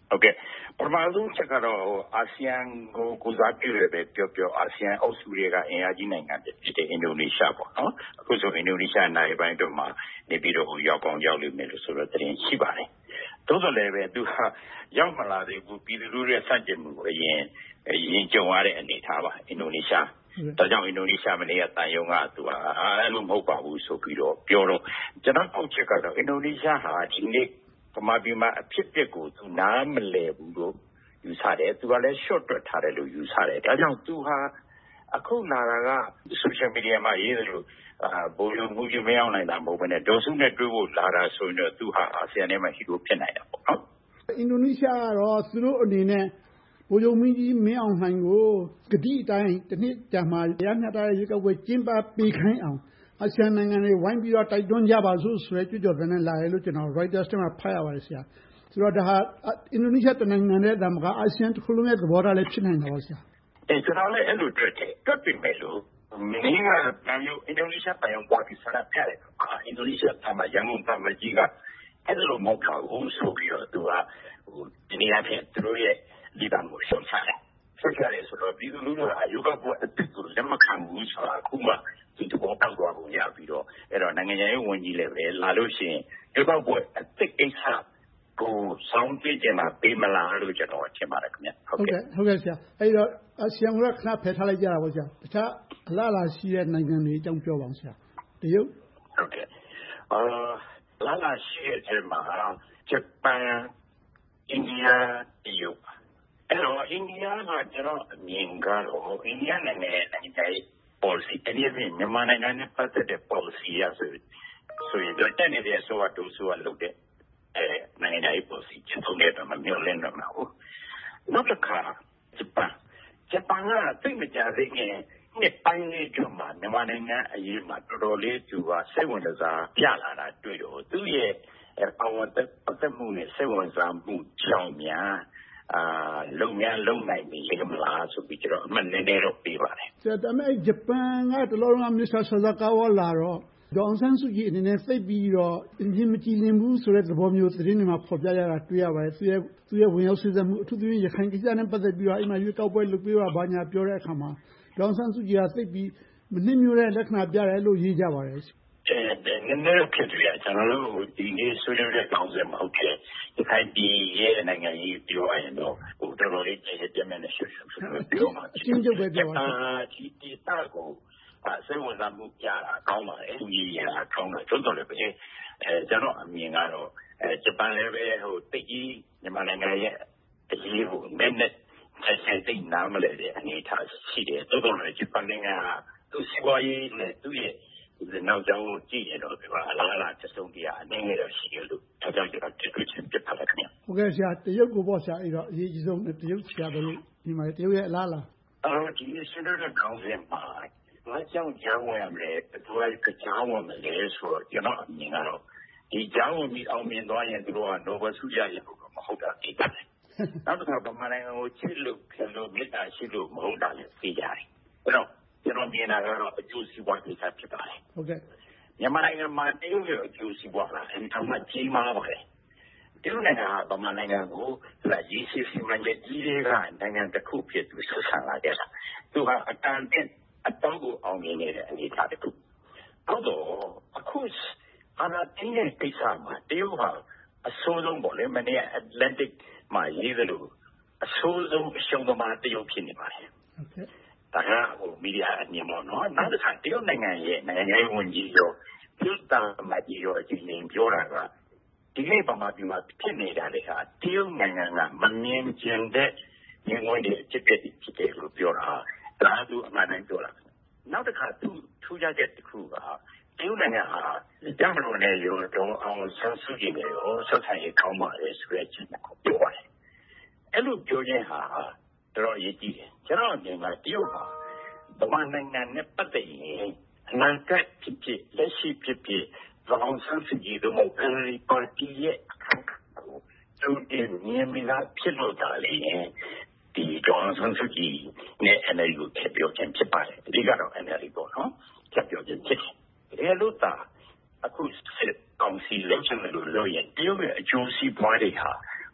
ဟုတ်ကဲ့ပထမဆုံးချက်ကတော့အာဆီယံကိုကိုစားပြုရပဲပြောပြောအာဆီယံအုပ်စုတွေကအင်အားကြီးနိုင်ငံဖြစ်တဲ့အင်ဒိုနီးရှားပေါ့နော်အခုဆိုအင်ဒိုနီးရှားနိုင်ပိုင်းတို့မှာနေပြီးတော့ရောက်ကောင်းရောက်လိမ့်မယ်လို့ဆိုတော့တင်ရှိပါတယ်သို့တော်လည်းပဲသူဟာရောက်မလာသေးဘူးပြည်သူလူထုရဲ့စန့်ကျင်မှုကိုအရင်ရင်ကြုံရတဲ့အနေအထားပါအင်ဒိုနီးရှားဒါကြောင့်အင်ဒိုနီးရှားမနေ့ကတန်ယုံကသူကအဲ့လိုမဟုတ်ပါဘူးဆိုပြီးတော့ပြောတော့ကျွန်တော်အောက်ချက်ကတော့အင်ဒိုနီးရှားဟာဒီနေ့ပမာပြည်မှာအဖြစ်အပျက်ကိုသူနားမလည်ဘူးလို့ယူဆတယ်သူကလည်း short တွက်ထားတယ်လို့ယူဆတယ်ဒါကြောင့်သူဟာအခုလာတာက social media မှာရေးတယ်လို့အာဘိုးလုံးမှုကြီးမရောက်နိုင်တာမဟုတ်ဘဲနဲ့ဒေါ်စုနဲ့တွေ့ဖို့လာတာဆိုရင်တော့သူဟာအာဆီယံထဲမှာဟီရိုဖြစ်နိုင်တာပေါ့နော်အင်ဒိုနီးရှားကတော့သူတို့အနေနဲ့ဘိုးချုပ်မင်းကြီးမင်းအောင်လှိုင်ကိုဂတိအတိုင်းတစ်နှစ်ကြာမှရမျှတတဲ့ရေကောက်ပွဲကျင်းပပေးခိုင်းအောင်အာဆီယံနိုင်ငံတွေဝိုင်းပြီးတော့တိုက်တွန်းကြပါစို့ဆိုတဲ့ကြွကြော်သံနဲ့လာတယ်လို့ကျွန်တော် Reuters ထဲမှာဖတ်ရပါတယ်ဆရာဆိုတော့ဒါဟာအင်ဒိုနီးရှားတနိုင်ငံနဲ့ဒါမှမကအာဆီယံတစ်ခုလုံးရဲ့သဘောထားလည်းဖြစ်နိုင်တာပါဆရာအဲကျွန်တော်လည်းအဲ့လိုတွေ့တယ်တွေ့ပြီမယ်လို့မင်းကတန်ရုံအင်ဒိုနီးရှားတိုင်ပွားပြီးဆန္ဒပြတယ်အာအင်ဒိုနီးရှားတမရန်ကုန်တမကြီးကအဲ့လိုမဟုတ်ဘူးဆိုပြီးတော့သူကဟိုဒီနေ့အဖြစ်သူတို့ရဲ့ဒီတမ်းကိုရှင်းချတယ်ရှင်းချတယ်ဆိုတော့ပြည်သူလူထုကအယူကပေါ်အစ်ကိုလက်မခံဘူးဆိုတာအခုမှဒီတော့တောက်သွားပုံရပြီးတော့အဲ့တော့နိုင်ငံရေးဝန်ကြီးလည်းပဲလာလို့ရှိရင်ဒီတော့ပေါ်အစ်ကိစ္စကိုစောင့်ကြည့်ကြမှာပေးမလားလို့ကျွန်တော်ထင်ပါတယ်ခင်ဗျဟုတ်ကဲ့ဟုတ်ကဲ့ဆရာအဲ့တော့အာဆီယံကခဏဖယ်ထားလိုက်ကြတာပေါ့ဆရာတခြားအလားအလာရှိတဲ့နိုင်ငံတွေအကြောင်းပြောပါအောင်ဆရာတရုတ်ဟုတ်ကဲ့အာလာလာရှိတဲ့မှာဂျပန်အိန္ဒိယတရုတ်အဲ့တော့အိန္ဒိယကကျွန်တော်အမြင်ကတော့အိန္ဒိယနိုင်ငံရဲ့နိုင်ငံရေး policy တနည်းအားဖြင့်မြန်မာနိုင်ငံနဲ့ပတ်သက်တဲ့ policy ရဆိုဆိုရင်တော့တက်နေတဲ့အစိုးရတို့ဆိုရလုပ်တဲ့အဲနိုင်ငံရေး policy ချက်ထုံးတဲ့မှာမျိုးလင်းတော့မှာဟုတ်နောက်တစ်ခါဂျပန်ဂျပန်ကသိမကြသေးခင်နှစ်ပိုင်းလေးကျော်မှာမြန်မာနိုင်ငံအရေးမှာတော်တော်လေးသူကစိတ်ဝင်စားပြလာတာတွေ့တော့သူ့ရဲ့အဝတ်ပတ်သက်မှုနဲ့စိတ်ဝင်စားမှုကြောင့်များအာလုံများလုံနိုင်ပြီလေမလားဆိုပြီးကျွန်တော်အမှန်နည်းနည်းတော့ပြပါတယ်ဆရာဒါပေမဲ့ဂျပန်ကတလောကမစ္စတာဆာဇာကာဝါလာတော့ဒေါအောင်ဆန်းစုကြည်အနေနဲ့သိပြီးတော့အရင်မကြည်လင်ဘူးဆိုတဲ့သဘောမျိုးသတင်းတွေမှာဖော်ပြရတာတွေ့ရပါတယ်သူရဲ့သူရဲ့ဝင်ရောက်ဆွေးနွေးမှုအထူးသဖြင့်ရခိုင်ကိစ္စနဲ့ပတ်သက်ပြီးတော့အိမ်မှာရွေးကောက်ပွဲလုပ်ပြီးတော့ဘာညာပြောတဲ့အခါမှာဒေါအောင်ဆန်းစုကြည်ကသိပြီးမနှိမ့်ညွှတဲ့လက္ခဏာပြတယ်လို့ရေးကြပါတယ်အဲနည်းနည်းဖြစ်ကြတယ်ကျွန်တော်တို့ဒီနေ့ဆွေးနွေးတဲ့ကောင်းစင်မဟုတ်ခဲ့ဒီခိုင်ပြည်ရဲ့နိုင်ငံကြီးပြောရရင်တော့ဟိုတော်တော်လေးကျေပြမယ်နဲ့ဆွေးနွေးပြောမှာအချင်းချုပ်ပဲပြောပါဒီဒီတာကိုအဲစိတ်ဝင်စားမှုပြတာကောင်းပါတယ်သူကြီးရတာကောင်းတယ်တော်တော်လေးပဲအဲကျွန်တော်အမြင်ကတော့အဲဂျပန်လည်းပဲဟိုတိတ်ကြီးမြန်မာနိုင်ငံရဲ့အရေးကိုနည်းနည်းဆက်ဆက်သိနားမလဲတဲ့အနေအထားရှိတယ်တော်တော်လေးဂျပန်နိုင်ငံကသူ့စီးပွားရေးနဲ့သူ့ရဲ့ဒီနောက်ကြောင်းကိုကြည့်ရတော့ဒီမှာအလားအလာတစ်စုံတရာအနေနဲ့တော့ရှိတယ်လို့ထောက်ပြကြတာတွေ့ချင်းပြတ်ထားတယ်ခင်ဗျဟုတ်ကဲ့ဆရာတရုတ်ကိုပေါ့ဆရာအဲ့တော့အရေးကြီးဆုံးတရုတ်ဆရာဘယ်လိုဒီမှာတရုတ်ရဲ့အလားအလာအော်ဒီစင်တဲ့ကောင်းစင်မှာဘာကြောင့်ကြောင်းဝင်ရမလဲသူကကြောင်းဝင်မလဲဆိုတော့ကျွန်တော်အမြင်ကတော့ဒီကြောင်းဝင်ပြီးအောင်မြင်သွားရင်သူတို့ကနိုဘယ်ဆုရရဖို့မဟုတ်တာသိတယ်နောက်တစ်ခါဗမာနိုင်ငံကိုချစ်လို့ခင်လို့မေတ္တာရှိလို့မဟုတ်တာလည်းသိကြတယ်အဲ့တော့ကျွန်တော်မြင်တာကတော့အကျိုးစီးပွားကိစ္စဖြစ်ပါတယ်ဟုတ်ကဲ့မြန်မာနိုင်ငံမှာတရုတ်ရဲ့အကျိုးစီးပွားလားအမှန်မှကြီးမားပါတယ်တရုတ်နိုင်ငံကဗမာနိုင်ငံကိုလာရေးစီစီမံချက်ကြီးတွေကနိုင်ငံတစ်ခုဖြစ်သူဆက်ဆံလာကြတာသူဟာအတန်တင်အတောကိုအောင်မြင်နေတဲ့အနေအထားတစ်ခုဟုတ်တော့အခုအနာတင်းရဲ့ကိစ္စမှာတရုတ်ဟာအဆိုးဆုံးပေါ့လေမနေ့ Atlantic မှာရေးသလိုအဆိုးဆုံးအရှုံးသမားတရုတ်ဖြစ်နေပါတယ်ဟုတ်ကဲ့ဒါကဟိုမီဒီယာအမြင်ပေါ့နော်နောက်တစ်ခါတရုတ်နိုင်ငံရဲ့နိုင်ငံရေးဝန်ကြီးရောပြုတာမကြီးရောအချင်းချင်းပြောတာကဒီနေ့ဗမာပြည်မှာဖြစ်နေတာလေဟာတရုတ်နိုင်ငံကမမြင်ကျင်တဲ့ငင်းဝင်တဲ့အဖြစ်ဖြစ်တယ်လို့ပြောတာဒါသူအမှန်တမ်းပြောတာနောက်တစ်ခါသူထူးခြားချက်တစ်ခုကတရုတ်နိုင်ငံဟာတမလို့နဲ့ရောတော့အောင်ဆန်းစုကြည်နဲ့ရောဆက်ဆံရေးကောင်းပါလေဆိုတဲ့အချက်ကိုပြောပါတယ်အဲ့လိုပြောခြင်းဟာတော်တော်အရေးကြီးတယ်ကျွန်တော်အမြင်ကတရုတ်ဟာဗမာနိုင်ငံနဲ့ပတ်သက်ရင်အနာဂတ်ဖြစ်ဖြစ်လက်ရှိဖြစ်ဖြစ်ဒေါအောင်ဆန်းစုကြည်တို့အန်ရီပါတီရဲ့အခမ်းအနားကိုသူတင်မြင်မိလားဖြစ်လို့ဒါလေဒီဒေါအောင်ဆန်းစုကြည်နဲ့ အန်အယ်လ်ဒီ ကိုထည့်ပြောခြင်းဖြစ်ပါတယ်ဒီကတော့ အန်အယ်လ်ဒီ ပေါ့နော်ထည့်ပြောခြင်းဖြစ်တယ်ဒီလိုသာအခုစစ်ကောင်စီလက်ချက်လို့လို့ရင်တရုတ်ရဲ့အကျိုးစီးပွားတွေဟာ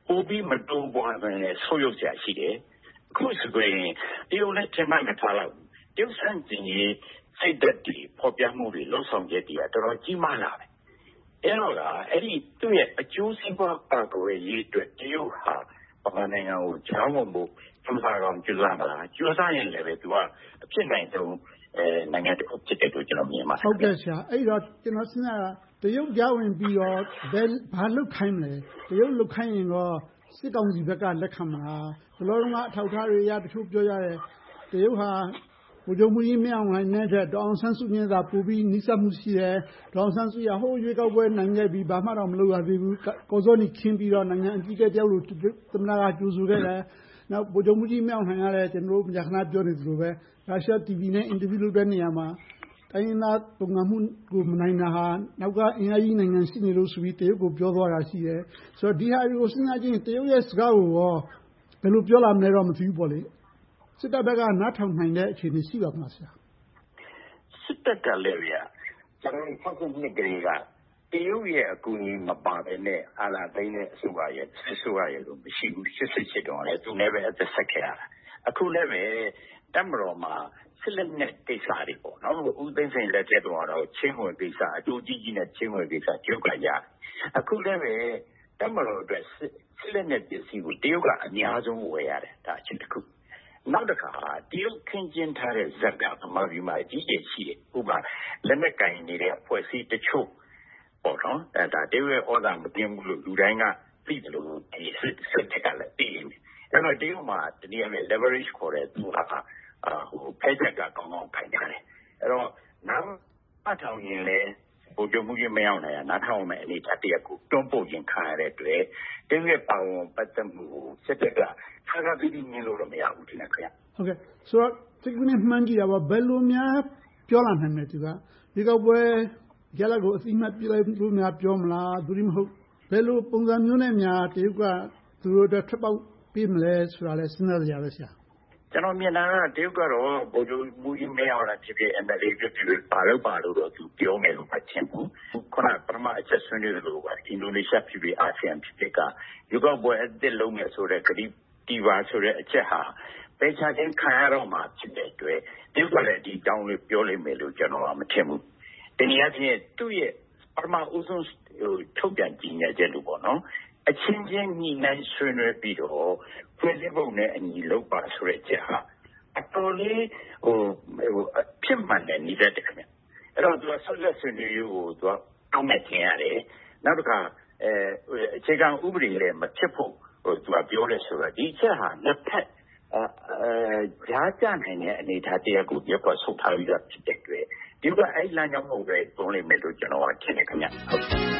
ပိုပြီးမတိုးပွားဘဲနဲ့ဆုတ်ယုတ်စရာရှိတယ်အခုဆိုရင်တရုတ်လည်းထင်မှတ်မထားတော့တရုတ်စံကျင်ရေးစိတ်သက်တည်ဖော်ပြမှုတွေလှုပ်ဆောင်ချက်တွေကတော်တော်ကြီးမားလာတယ်အဲ့တော့ကအဲ့ဒီသူ့ရဲ့အကျိုးစီးပွားပါကွယ်ရေးအတွက်တရုတ်ဟာဗမာနိုင်ငံကိုကြောင်းဖို့ကျူးစာကောင်ကျူးစာမလားကျူးစာရင်လည်းပဲသူကအဖြစ်နိုင်ဆုံးအဲနိုင်ငံတစ်ခုဖြစ်တယ်လို့ကျွန်တော်မြင်ပါတယ်ဟုတ်ကဲ့ဆရာအဲ့တော့ကျွန်တော်စဉ်းစားတာတရုတ်ကြောင်းဝင်ပြီးတော့ဘယ်ဘာလုပ်ခိုင်းမလဲတရုတ်လုပ်ခိုင်းရင်တော့စစ်ကောင်စီဘက်ကလက်ခံမလားဘယ်လိုလုံးကအထောက်ထားတွေရတချို့ပြောရတယ်တရုတ်ဟာဘုံမှုကြီးမအောင်နိုင်တဲ့ဒေါအောင်ဆန်းစုကြည်ကပူပြီးနိစ္စမှုရှိတယ်ဒေါအောင်ဆန်းစုကြည်ဟိုရွေးကောက်ပွဲနိုင်ခဲ့ပြီးဘာမှတော့မလုပ်ရသေးဘူးကောစောနီခင်းပြီးတော့နိုင်ငံအကြီးအကဲတယောက်လိုသမ္မတကကြိုဆိုခဲ့တယ်နောက်ဘုံမှုကြီးမအောင်နိုင်ရတယ်ကျွန်တော်တို့ညခဏပြောနေသလိုပဲရုရှား တီဗီ နဲ့အင်တာဗျူးလုပ်တဲ့နေရာမှာတိုင်းရင်းသားပုံမှန်မှုကိုမနိုင်တာဟာနောက်ကအင်အားကြီးနိုင်ငံရှိနေလို့ဆိုပြီးတရုတ်ကိုပြောသွားတာရှိတယ်ဆိုတော့ဒီဟာတွေကိုစဉ်းစားကြည့်ရင်တရုတ်ရဲ့စကားကိုရောဘယ်လိုပြောလာမလဲတော့မသိဘူးပေါ့လေစစ်တပ်ဘက်ကနားထောင်နိုင်တဲ့အခြေအနေရှိပါမလားဆရာစစ်တပ်ကလည်းဗျာကျွန်တော်ဖတ်တဲ့ကလေးကတရုတ်ရဲ့အကူအညီမပါဘဲနဲ့အာလာသိန်းနဲ့အစိုးရရဲ့အစိုးရရဲ့လို့မရှိဘူးရှစ်စစ်ချစ်တော့လည်းသူလည်းပဲအသက်ဆက်ခဲ့ရတာအခုလည်းပဲတပ်မတော်မှာစစ်လက်နက်ကိစ္စတွေပေါ့နော်ဦးသိန်းစိန်လက်ထက်တော့ချင်းဝင်ကိစ္စအတူကြီးကြီးနဲ့ချင်းဝင်ကိစ္စတရုတ်ကရအခုလည်းပဲတပ်မတော်အတွက်စစ်လက်နက်ပစ္စည်းကိုတရုတ်ကအများဆုံးဝယ်ရတယ်ဒါအချက်တစ်ခုနောက်တစ်ခါတရုတ်ခင်းကျင်းထားတဲ့ဇက်ကဗမာပြည်မှာအကြီးကြီးရှိတယ်ဥပမာလက်နက်ကင်နေတဲ့အဖွဲ့အစည်းတချို့ပေါ့နော်အဲဒါတရုတ်ရဲ့ဩဇာမပြင်းဘူးလို့လူတိုင်းကသိတယ်လို့ဒီစစ်တက်ကလည်းသိတယ်အဲ့တော့တရုတ်မှာတနည်းအားဖြင့် leverage ခေါ်တဲ့သူကဟိုဖက်ချက်ကကောင်းကောင်းခိုင်ကြတယ်အဲ့တော့နောက်အထောင်ရင်လဲဘုံကြမှုကြီးမရောက်နိုင်နားထောင်မဲ့အနေထားတရက်ကိုတွန်းပို့ရင်ခံရတဲ့အတွက်တရုတ်ရဲ့ပါဝင်ပတ်သက်မှုစစ်တက်ကခါခါပြီးပြီးမြင်လို့တော့မရဘူးဒီနေ့ခင်ဗျဟုတ်ကဲ့ဆိုတော့ဒီကနေ့မှန်းကြည့်ရပါဘယ်လိုများပြောလာနိုင်လဲသူကဒီကောက်ပွဲရလကိုအသိမှတ်ပြလိုက်လို့များပြောမလားသူမဟုတ်ဘယ်လိုပုံစံမျိုးနဲ့များတရုတ်ကသူတို့အတွက်ထွက်ပေါက်ပေးမလဲဆိုတာလဲစဉ်းစားကြရလို့ဆရာကျွန်တော်မြင်တာကတရုတ်ကတော့ဘိုးကျူမူကြီးမရောက်လာဖြစ်ဖြစ် အမ် အယ် အေ ဖြစ်ဖြစ်ပါလို့ပါလို့တော့သူပြောမယ်လို့မှထင်ဘူးခုနပထမအချက်ဆွေးနွေးလို့ပါအင်ဒိုနီးရှားဖြစ်ဖြစ်အာဆီယံဖြစ်ဖြစ်ကယူကောပွဲအသစ်လုံးမယ်ဆိုတဲ့ကတိတီပါဆိုတဲ့အချက်ဟာပေချာချင်းခံရတော့မှဖြစ်တဲ့အတွက်တရုတ်ကလည်းဒီတောင်းလေးပြောလိမ့်မယ်လို့ကျွန်တော်ကမထင်ဘူးတနည်းအားဖြင့်သူ့ရဲ့ပထမဦးဆုံးထုတ်ပြန်ကြေညာချက်လို့ပေါ့နော်အချင်းချင်းညီနိုင်ဆွေးနွေးပြီးတော့ဖွဲ့စည်းပုံနဲ့အညီလုပ်ပါဆိုတဲ့ချက်ဟာအတော်လေးဟိုဖြစ်မှန်တယ်နေတဲ့တခင်အဲ့တော့သူကဆက်လက်ဆွေးနွေးရေးကိုသူကအောက်မဲ့ထင်ရတယ်နောက်တစ်ခါအဲအခြေခံဥပဒေလည်းမဖြစ်ဖို့ဟိုသူကပြောတယ်ဆိုတော့ဒီချက်ဟာနှစ်ဖက်အဲကြားကြနိုင်တဲ့အနေအထားတရက်ကိုပြတ်ဆုတ်ထားပြီးတော့ဖြစ်တဲ့တွေ့ဒီကအဲ့လမ်းကြောင်းကိုပဲတွန်းလိုက်မယ်လို့ကျွန်တော်ကထင်တယ်ခင်ဗျဟုတ်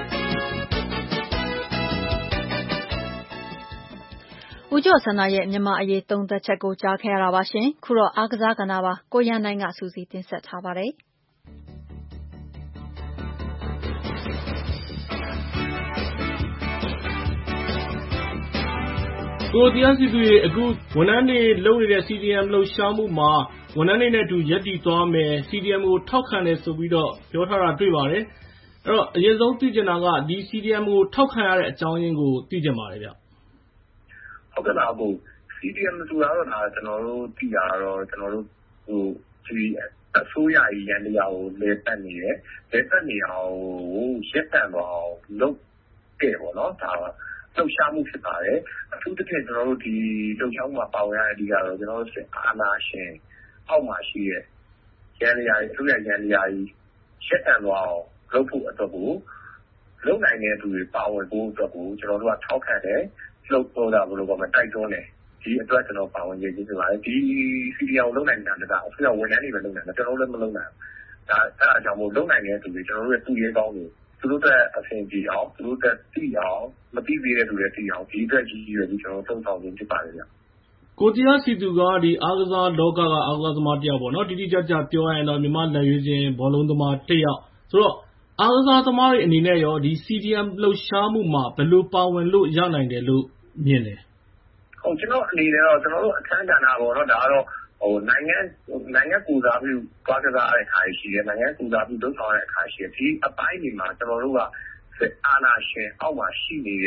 ဦးကျော်စန္ဒရဲ့မြန်မာအရေးသုံးသက်ချက်ကိုကြားခဲ့ရတာပါရှင်ခုတော့အားကစားကဏ္ဍပါကိုရန်နိုင်ကစူးစီးတင်ဆက်ထားပါတယ်ကိုတရားစီသူရဲ့အခုဝန်ထမ်းတွေလုပ်နေတဲ့ စီ ဒီ အမ် လှုပ်ရှားမှုမှာဝန်ထမ်းတွေနဲ့အတူရပ်တည်သွားမယ် စီ ဒီ အမ် ကိုထောက်ခံတယ်ဆိုပြီးတော့ပြောထားတာတွေ့ပါတယ်အဲ့တော့အရင်ဆုံးသိချင်တာကဒီ စီ ဒီ အမ် ကိုထောက်ခံရတဲ့အကြောင်းရင်းကိုသိချင်ပါတယ်ဗျဟုတ်ကဲ့ပါကို စီ ဒီ အမ် ဆိုတာတော့ဒါကျွန်တော်တို့သိတာတော့ကျွန်တော်တို့ဟိုဒီအစိုးရရန်တရားကိုလဲပတ်နေတယ်လဲပတ်နေအောင်ကိုရက်တန်တော့လုပ်ခဲ့ပေါ့နော်ဒါလှုပ်ရှားမှုဖြစ်ပါတယ်အထူးသဖြင့်ကျွန်တော်တို့ဒီလှုပ်ရှားမှုမှာပါဝင်ရတဲ့အဓိကတော့ကျွန်တော်တို့အာဏာရှင်အောက်မှာရှိတဲ့ရန်တရားတွေသူ့ရဲ့ရန်တရားကြီးရက်တန်တော့လုပ်ဖို့အတွက်ကိုလုပ်နိုင်တဲ့သူတွေပါဝင်ဖို့အတွက်ကိုကျွန်တော်တို့ကထောက်ခံတယ်လှုပ်ပေါ်တာဘယ်လိုပေါ့မတိုက်တွန်းတယ်ဒီအတွက်ကျွန်တော်ပါဝင်ရခြင်းဖြစ်ပါတယ်ဒီ စီ ဒီ အမ် ကိုလုပ်နိုင်တာကအစိုးရဝန်ထမ်းတွေပဲလုပ်နိုင်တယ်ကျွန်တော်တို့လည်းမလုပ်နိုင်ဘူးဒါအဲ့ဒါကြောင့်မို့လုပ်နိုင်တဲ့သူတွေကျွန်တော်တို့ရဲ့သူ့ရဲကောင်းတွေသူတို့ကအဆင်ပြေအောင်သူတို့ကသိအောင်မသိသေးတဲ့သူတွေသိအောင်ဒီအတွက်ကြီးရွယ်ပြီးကျွန်တော်သုံးဆောင်ခြင်းဖြစ်ပါတယ်ဗျကိုတရားစီသူကဒီအားကစားလောကကအားကစားသမားတယောက်ပေါ့နော်တိတိကျကျပြောရရင်တော့မြန်မာလက်ရွေးချင်းဘောလုံးသမားတယောက်ဆိုတော့အားကစားသမားတွေအနေနဲ့ရောဒီ စီ ဒီ အမ် လှုပ်ရှားမှုမှာဘယ်လိုပါဝင်လို့ရနိုင်တယ်လို့မြင်လဲဟုတ်ကျွန်တော်အနေနဲ့တော့ကျွန်တော်တို့အခမ်းကဏ္ဍပေါ့နော်ဒါကတော့ဟိုနိုင်ငံနိုင်ငံကူစားပြီးကားကစားတဲ့အခါရှိတယ်နိုင်ငံကူစားပြီးလုပ်ဆောင်တဲ့အခါရှိတယ်ဒီအပိုင်းတွေမှာကျွန်တော်တို့ကစစ်အာဏာရှင်အောက်မှာရှိနေတဲ့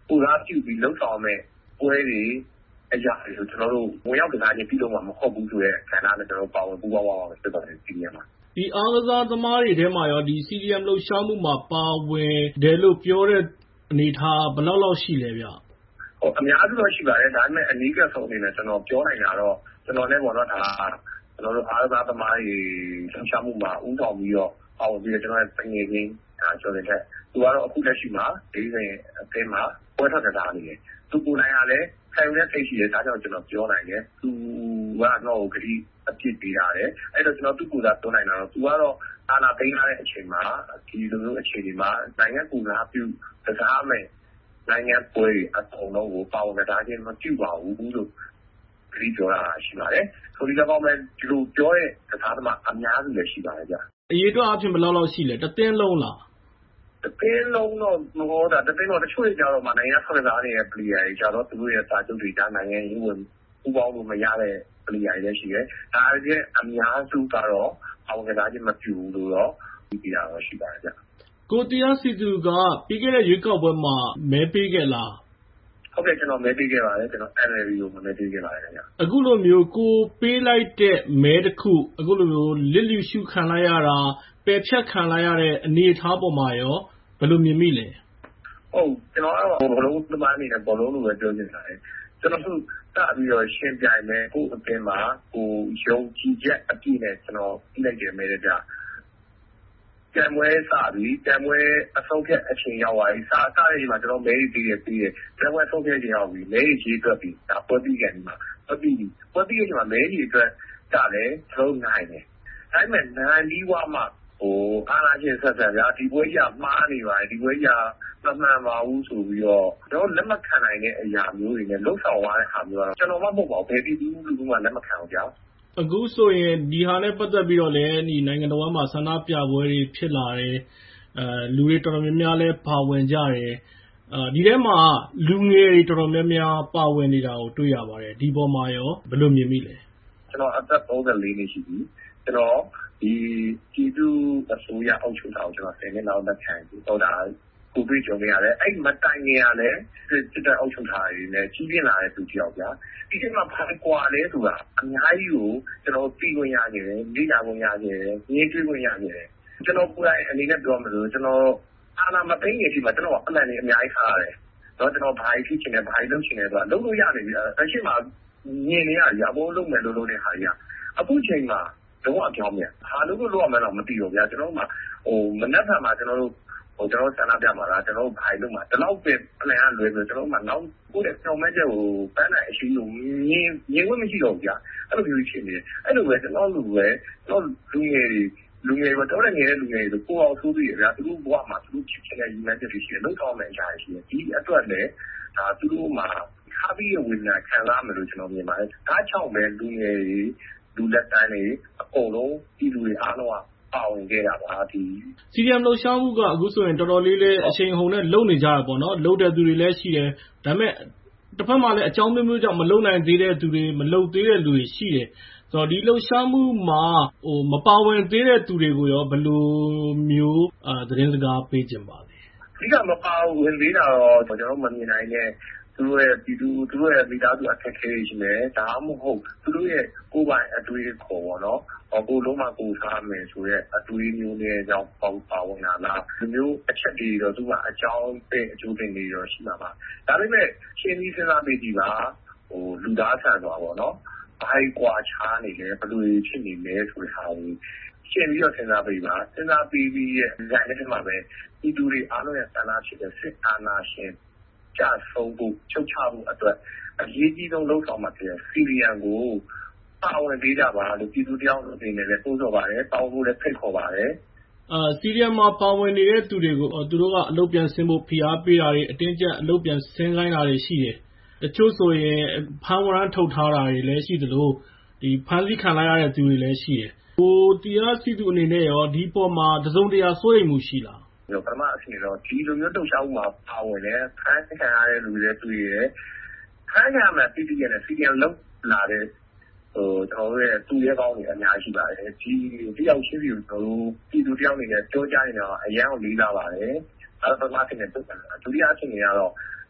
ကိုယ်စားပြုပြီးလှုပ်ဆောင်မဲ့ပွဲတွေအရာတွေကျွန်တော်တို့ဝင်ရောက်ကစားခြင်းပြုလုပ်မှာမဟုတ်ဘူးဆိုတဲ့ခန္ဓာနဲ့ကျွန်တော်တို့ပါဝင်ပူးပေါင်းအောင်စစ်တော်တဲ့ စီ ဒီ အမ် မှာဒီအားကစားသမားတွေထဲမှာရောဒီ စီ ဒီ အမ် လှုပ်ရှားမှုမှာပါဝင်တယ်လို့ပြောတဲ့အနေထားဘယ်လောက်လောက်ရှိလဲဗျဟိုအများစုတော့ရှိပါတယ်ဒါပေမဲ့အနည်းကဆုံးအနေနဲ့ကျွန်တော်ပြောနိုင်တာတော့ကျွန်တော်လည်းပေါ့နော်ဒါကျွန်တော်တို့အားကစားသမားတွေလှုပ်ရှားမှုမှာဥဆောင်ပြီးတော့ပါဝင်ပြီးတော့ကျွန်တော်ရဲ့ပငယ်ချင်းဒါဆိုတဲ့သူကတော့အခုလက်ရှိမှာဒီနေ့အသင်းမှာပွဲထွက်တာနေတယ်သူကိုယ်တိုင်ကလည်းခံရတဲ့စိတ်ရှိတယ်ဒါကြောင့်ကျွန်တော်ပြောနိုင်တယ်သူကတော့ဂတိအပြစ်ပေးရတယ်အဲ့တော့ကျွန်တော်သူ့ကိုယ်စားပြောနိုင်တာတော့သူကတော့အာနာသိမ်းထားတဲ့အချိန်မှာဒီလိုမျိုးအခြေအနေမှာနိုင်ငံကူစားပြုစကားမဲ့နိုင်ငံပွဲအကုန်လုံးကိုပါဝင်တာချင်းမပြုပါဘူးလို့ဂတိပြောတာရှိပါတယ်ဆိုဒီကောင်လည်းဒီလိုပြောတဲ့စကားသမားအများစုလည်းရှိပါတယ်ဗျအရေးအတွက်အဖြစ်ဘယ်လောက်လောက်ရှိလဲတသင်းလုံးလားတသင်းလုံးတော့မဟုတ်တာတသင်းတော့တချို့ကြတော့မှနိုင်ငံဆွဲသားနေတဲ့ player တွေကြတော့သူတို့ရဲ့စာချုပ်တွေဒါနိုင်ငံရေးဝင်ပူပေါင်းလို့မရတဲ့ player တွေလည်းရှိတယ်ဒါရဲ့အများစုကတော့အောင်ကစားခြင်းမပြုဘူးလို့တော့ဒီပြတာတော့ရှိပါတယ်ဗျကိုတရားစီသူကပြီးခဲ့တဲ့ရွေးကောက်ပွဲမှာမဲပေးခဲ့လားဟုတ်ကဲ့ကျွန်တော်မဲပေးခဲ့ပါတယ်ကျွန်တော် N L D ကိုမဲပေးခဲ့ပါတယ်ခင်ဗျအခုလိုမျိုးကိုပေးလိုက်တဲ့မဲတစ်ခုအခုလိုမျိုးလစ်လျူရှုခံလိုက်ရတာပယ်ဖြတ်ခံလိုက်ရတဲ့အနေအထားပေါ်မှာရောဘယ်လိုမြင်မိလဲဟုတ်ကျွန်တော်ကတော့ဘောလုံးသမားအနေနဲ့ဘောလုံးလိုပဲပြောချင်တာလေကျွန်တော်တို့စပြီးတော့ရှင်းပြမယ်ကိုအပင်မှာကိုယုံကြည်ချက်အပြည့်နဲ့ကျွန်တော်ပြလိုက်တယ်မဲတဲ့ဗျကံမွဲစပြီးကံမွဲအဆုံးဖြတ်အချိန်ရောက်သွားပြီစစတဲ့ဒီမှာကျွန်တော်မဲပြီးပြီးပြီးကံမွဲဆုံးဖြတ်ချိန်ရောက်ပြီမဲကြီးအတွက်ပြီးဒါပွဲပြီးကန်ဒီမှာပွဲပြီးပွဲပြီးချိန်မှာမဲကြီးအတွက်ကလည်းကျွန်တော်နိုင်တယ်ဒါပေမဲ့နိုင်ပြီးွားမှဟိုအားလာချင်းဆက်ဆက်ဗျာဒီပွဲကြီးမှားနေပါတယ်ဒီပွဲကြီးမမှန်ပါဘူးဆိုပြီးတော့တော့လက်မခံနိုင်တဲ့အရာမျိုးတွေနဲ့လှုပ်ဆောင်သွားတဲ့ဟာမျိုးကတော့ကျွန်တော်မှမဟုတ်ပါဘူးဘယ်ပြည်သူလူထုမှလက်မခံဘူးဗျာအခုဆိုရင်ဒီဟာနဲ့ပတ်သက်ပြီးတော့လည်းဒီနိုင်ငံတော်မှာဆန္ဒပြပွဲတွေဖြစ်လာတယ်အဲလူတွေတော်တော်များများလည်းပါဝင်ကြတယ်အဲဒီထဲမှာလူငယ်တွေတော်တော်များများပါဝင်နေတာကိုတွေ့ရပါတယ်ဒီပေါ်မှာရောဘယ်လိုမြင်မိလဲကျွန်တော်အသက်သုံးဆယ်လေးနှစ်ရှိပြီကျွန်တော်ဒီပြည်သူအစိုးရအောက်ချုပ်တာကိုကျွန်တော်ဆယ်နှစ်လောက်သက်ခံပြီးတော့ဒါကိုတွေ့ကြုံနေရတယ်အဲ့မတိုင်ခင်ကလည်းစစ်တပ်အောက်ချုပ်တာတွေနဲ့ကြီးပြင်းလာတဲ့သူတယောက်ဗျာဒီကိစ္စမှာဘာကွာလဲဆိုတာအများကြီးကိုကျွန်တော်ပြီးဝင်ရနေတယ်လေ့လာဝင်ရနေတယ်ငြင်းတွေးဝင်ရနေတယ်ကျွန်တော်ကိုယ်တိုင်အနေနဲ့ပြောမှလို့ကျွန်တော်အာနာမသိနေပြီမှာကျွန်တော်အမှန်ကြီးအများကြီးခါရတယ်တော့ကျွန်တော်ဘာကြီးဖြစ်ချင်တယ်ဘာကြီးလုပ်ချင်တယ်ဆိုတာလုပ်လို့ရနေပြီအရှိမမြင်နေရရဘောလုပ်မယ်လို့လုပ်တဲ့ဟာကြီးအခုချိန်မှာတော့အပြောင်းပြန်ဟာလို့လို့လုပ်ရမယ်တော့မသိတော့ဗျာကျွန်တော်မှဟိုမနှက်ဖန်မှာကျွန်တော်တို့ဟိုကျွန်တော်ဆန္ဒပြမှာလားကျွန်တော်ဘာလို့မှဒီလောက်ပဲplan ကလွယ်ပြီးကျွန်တော်မှနောက်ကိုယ့်ရဲ့ကြောင်မဲ့ချက်ကိုပန်းနိုင်အရှိလို့မြင်မြင်ခွင့်မရှိတော့ဘူးဗျာအဲ့လိုမျိုးဖြစ်နေတယ်အဲ့လိုပဲကျွန်တော်လူပဲကျွန်တော်လူငယ်တွေလူငယ်တွေတော့ငယ်တဲ့လူငယ်တွေကိုအောင်ဆိုးပြီးရဗျာသူတို့ဘဝမှာသူတို့ဖြစ်ချင်တဲ့ယူနန်ချက်တွေရှိတယ်လောက်ဆောင်မယ့်အရာရှိတယ်ဒီအတွက်လည်းဒါသူတို့မှာခါပြီးဝိညာဉ်ခံစားမယ်လို့ကျွန်တော်မြင်ပါတယ်ဒါကြောင့်ပဲလူငယ်တွေလူလက်တန်းတွေအကုန်လုံးပြည်သူတွေအားလုံးကပါဝင်ခဲ့တာပါဒီစီ ဒီ အမ် လှုပ်ရှားမှုကအခုဆိုရင်တော်တော်လေးလေးအချိန်ဟုန်နဲ့လုံနေကြရပေါ့နော်လုံတဲ့သူတွေလည်းရှိတယ်ဒါပေမဲ့တစ်ဖက်မှာလည်းအကြောင်းမျိုးမျိုးကြောင့်မလုံနိုင်သေးတဲ့သူတွေမလုံသေးတဲ့လူတွေရှိတယ်ဆိုတော့ဒီလှုပ်ရှားမှုမှာဟိုမပါဝင်သေးတဲ့သူတွေကိုရောဘယ်လိုမျိုးအာသတင်းစကားပေးကြပါလဲအဓိကမပါဝင်သေးတာတော့ကျွန်တော်မမြင်နိုင်တဲ့သူတို့ရဲ့ပြည်သူသူတို့ရဲ့မိသားစုအခက်အခဲရှိမယ်ဒါမှမဟုတ်သူတို့ရဲ့ကိုယ်ပိုင်အတွေ့အခေါ်ပေါ့နော်ဟောကိုလုံးမကိုစားမယ်ဆိုရဲအတွေ့အမျိုးတွေအကြောင်းပေါ့ပါဝင်လာလားဒီမျိုးအချက်တွေတော့သူကအကြောင်းပဲအကျိုးတင်နေတော့ရှိမှာပါဒါပေမဲ့ရှင်းပြီးစဉ်းစားပြီးကြည့်ပါဟိုလူသားဆန်သွားပေါ့နော်ဘာကွာခြားနေလဲဘယ်လိုဖြစ်နေလဲဆိုတဲ့ဟာကိုရှင်းပြီးတော့စဉ်းစားပြီးပါစဉ်းစားပြီးပြီးရဲ့ဇာတ်ထဲမှာပဲဒီသူတွေအားလုံးရဲ့ဆန္ဒဖြစ်တဲ့စစ်အာဏာရှင်ကြဆုံးဖို့ချုပ်ချဖို့အတွက်အရေးကြီးဆုံးလုပ်ဆောင်မှဖြစ်တဲ့စီရီယံကိုပါဝင်ပေးကြပါလို့ပြည်သူတယောက်အနေနဲ့လည်းပို့ဆော်ပါတယ်တောင်းဖို့လည်းဖိတ်ခေါ်ပါတယ်အာစီရီယံမှာပါဝင်နေတဲ့သူတွေကိုသူတို့ကအလုပ်ပြန်ဆင်းဖို့ဖိအားပေးတာတွေအတင်းကျပ်အလုပ်ပြန်ဆင်းခိုင်းတာတွေရှိတယ်တချို့ဆိုရင်ဖမ်းဝရမ်းထုတ်ထားတာတွေလည်းရှိသလိုဒီဖမ်းဆီးခံလိုက်ရတဲ့သူတွေလည်းရှိတယ်ဟိုတရားစီသူအနေနဲ့ရောဒီပေါ်မှာတစုံတရာစိုးရိမ်မှုရှိလားပထမအစီအတော့ဒီလိုမျိုးတုတ်ချောင်းမှာပါဝင်တယ်ဖမ်းခံရတဲ့လူတွေလည်းတွေ့ရတယ်ဖမ်းခံရမှပြည်သူရဲ့စီရီယံလောက်လာတဲ့ဟိုကျွန်တော်တို့ရဲ့သူရဲကောင်းတွေအများကြီးရှိပါတယ်ဒီတယောက်ချင်းစီကိုကျွန်တော်တို့ပြည်သူတယောက်အနေနဲ့ပြောကြရင်တော့အရန်ကိုလေးလာပါတယ်အဲ့ဒါပထမအစီအနဲ့တုတ်တာဒုတိယအစီအနဲ့ကတော့ဒ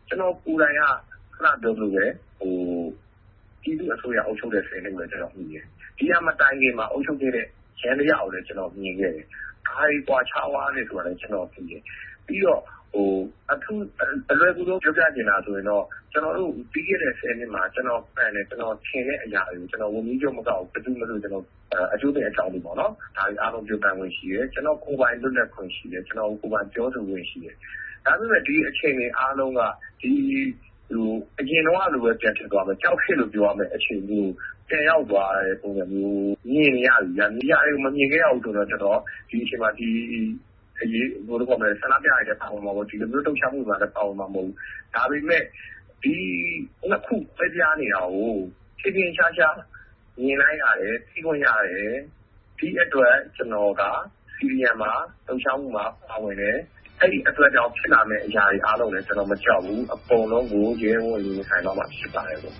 ကျွန်တော်ကိုယ်တိုင်ကခဏပြောလို့ပဲဟိုပြည်သူအစိုးရအုပ်ချုပ်တဲ့ဆယ်နှစ်ကိုလည်းကျွန်တော်မြင်တယ်ဒီကမတိုင်ခင်မှာအုပ်ချုပ်ခဲ့တဲ့ရန်တရားကိုလည်းကျွန်တော်မြင်ခဲ့တယ်ဒါတွေပွားချွားနေဆိုတာလည်းကျွန်တော်သိတယ်ပြီးတော့ဟိုအထူးအလွယ်ကူဆုံးပြောပြချင်တာဆိုရင်တော့ကျွန်တော်တို့ပြီးခဲ့တဲ့ဆယ်နှစ်မှာကျွန်တော်ဖန်တယ်ကျွန်တော်ထင်တဲ့အရာတွေကိုကျွန်တော်ဝန်ကြီးချုပ်မကောက်ဘူးဘယ်သူမှလို့ကျွန်တော်အကျိုးတင်အကြောင်းတွေပေါ့နော်ဒါတွေအားလုံးပြောပြဝင်ရှိတယ်ကျွန်တော်ကိုယ်ပိုင်လွတ်လပ်ခွင့်ရှိတယ်ကျွန်တော်ကိုယ်ပိုင်ပြောဆိုခွင့်ရှိတယ်ဒါပေမဲ့ဒီအချိန်တွေအားလုံးကဒီဟိုအရင်တော့လိုပဲပြန်ဖြစ်သွားမယ်ကြောက်ဖြစ်လို့ပြောရမယ်အချိန်မျိုးပြန်ရောက်သွားတဲ့ပုံစံမျိုးမြင်နေရပြီ။မြင်ရတယ်မမြင်ခဲ့ရဘူးဆိုတော့ကျွန်တော်ဒီအချိန်မှာဒီအရေးဘယ်လိုပြောမလဲဆန္ဒပြရတဲ့ပုံမှာပေါ့ဒီလိုမျိုးတုံ့ချမှုတွေလည်းပေါမှာမဟုတ်ဘူး။ဒါပေမဲ့ဒီနှစ်ခုပဲပြားနေတာကိုချင်းချင်းချာချာမြင်လိုက်ရတယ်သိခွင့်ရတယ်ဒီအတွက်ကျွန်တော်ကစီရီယံမှာတုံ့ချမှုမှာပါဝင်တယ်အဲ့ဒီအတွက်ကြောင့်ဖြစ်လာမယ့်အရာတွေအားလုံးလည်းကျွန်တော်မကြောက်ဘူးအပုံလုံးကိုရဲဝံ့ရေးဆိုင်တော့မှဖြစ်ပါတယ်ပေါ့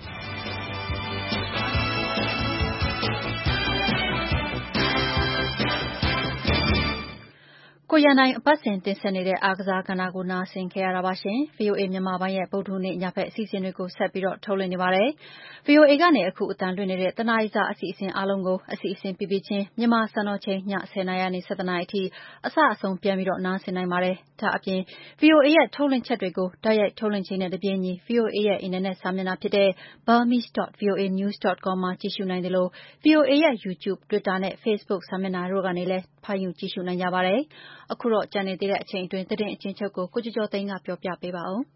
ကိုရန်နိုင်အပတ်စဉ်တင်ဆက်နေတဲ့အားကစားကဏ္ဍကိုနားဆင်ခဲ့ရတာပါရှင်။ ဗွီအိုအေမြန်မာပိုင်းရဲ့ဗုဒ္ဓဟူးနေ့ညဘက်အစီအစဉ်တွေကိုဆက်ပြီးတော့ထုတ်လွှင့်နေပါတယ်။ ဗွီအိုအေကနေအခုအတန်လွှင့်နေတဲ့တနားရီစာအစီအစဉ်အားလုံးကိုအစီအစဉ်ပြပြချင်းမြန်မာစံတော်ချိန်ညဆယ်နာရီကနေဆယ်တနာရီအထိအစအဆုံးပြန်ပြီးတော့နားဆင်နိုင်ပါတယ်။ဒါအပြင် ဗွီအိုအေရဲ့ထုတ်လွှင့်ချက်တွေကိုတိုက်ရိုက်ထုတ်လွှင့်ခြင်းနဲ့တပြေးညီ ဗွီအိုအေရဲ့အင်တာနက်စာမျက်နှာဖြစ်တဲ့ burmese dot v o a news dot com မှာကြည့်ရှုနိုင်တယ်လို့ ဗွီအိုအေရဲ့ YouTube, Twitter နဲ့ Facebook စာမျက်နှာတို့ကနေလည်းဖတ်ယူကြည့်ရှုနိုင်ကြပါတယ်။အခုတော့ကျန်နေသေးတဲ့အချိန်အတွင်းသတင်းအချင်းချုပ်ကိုကိုကျော်ကျော်သိန်းကပြောပြပေးပါဦး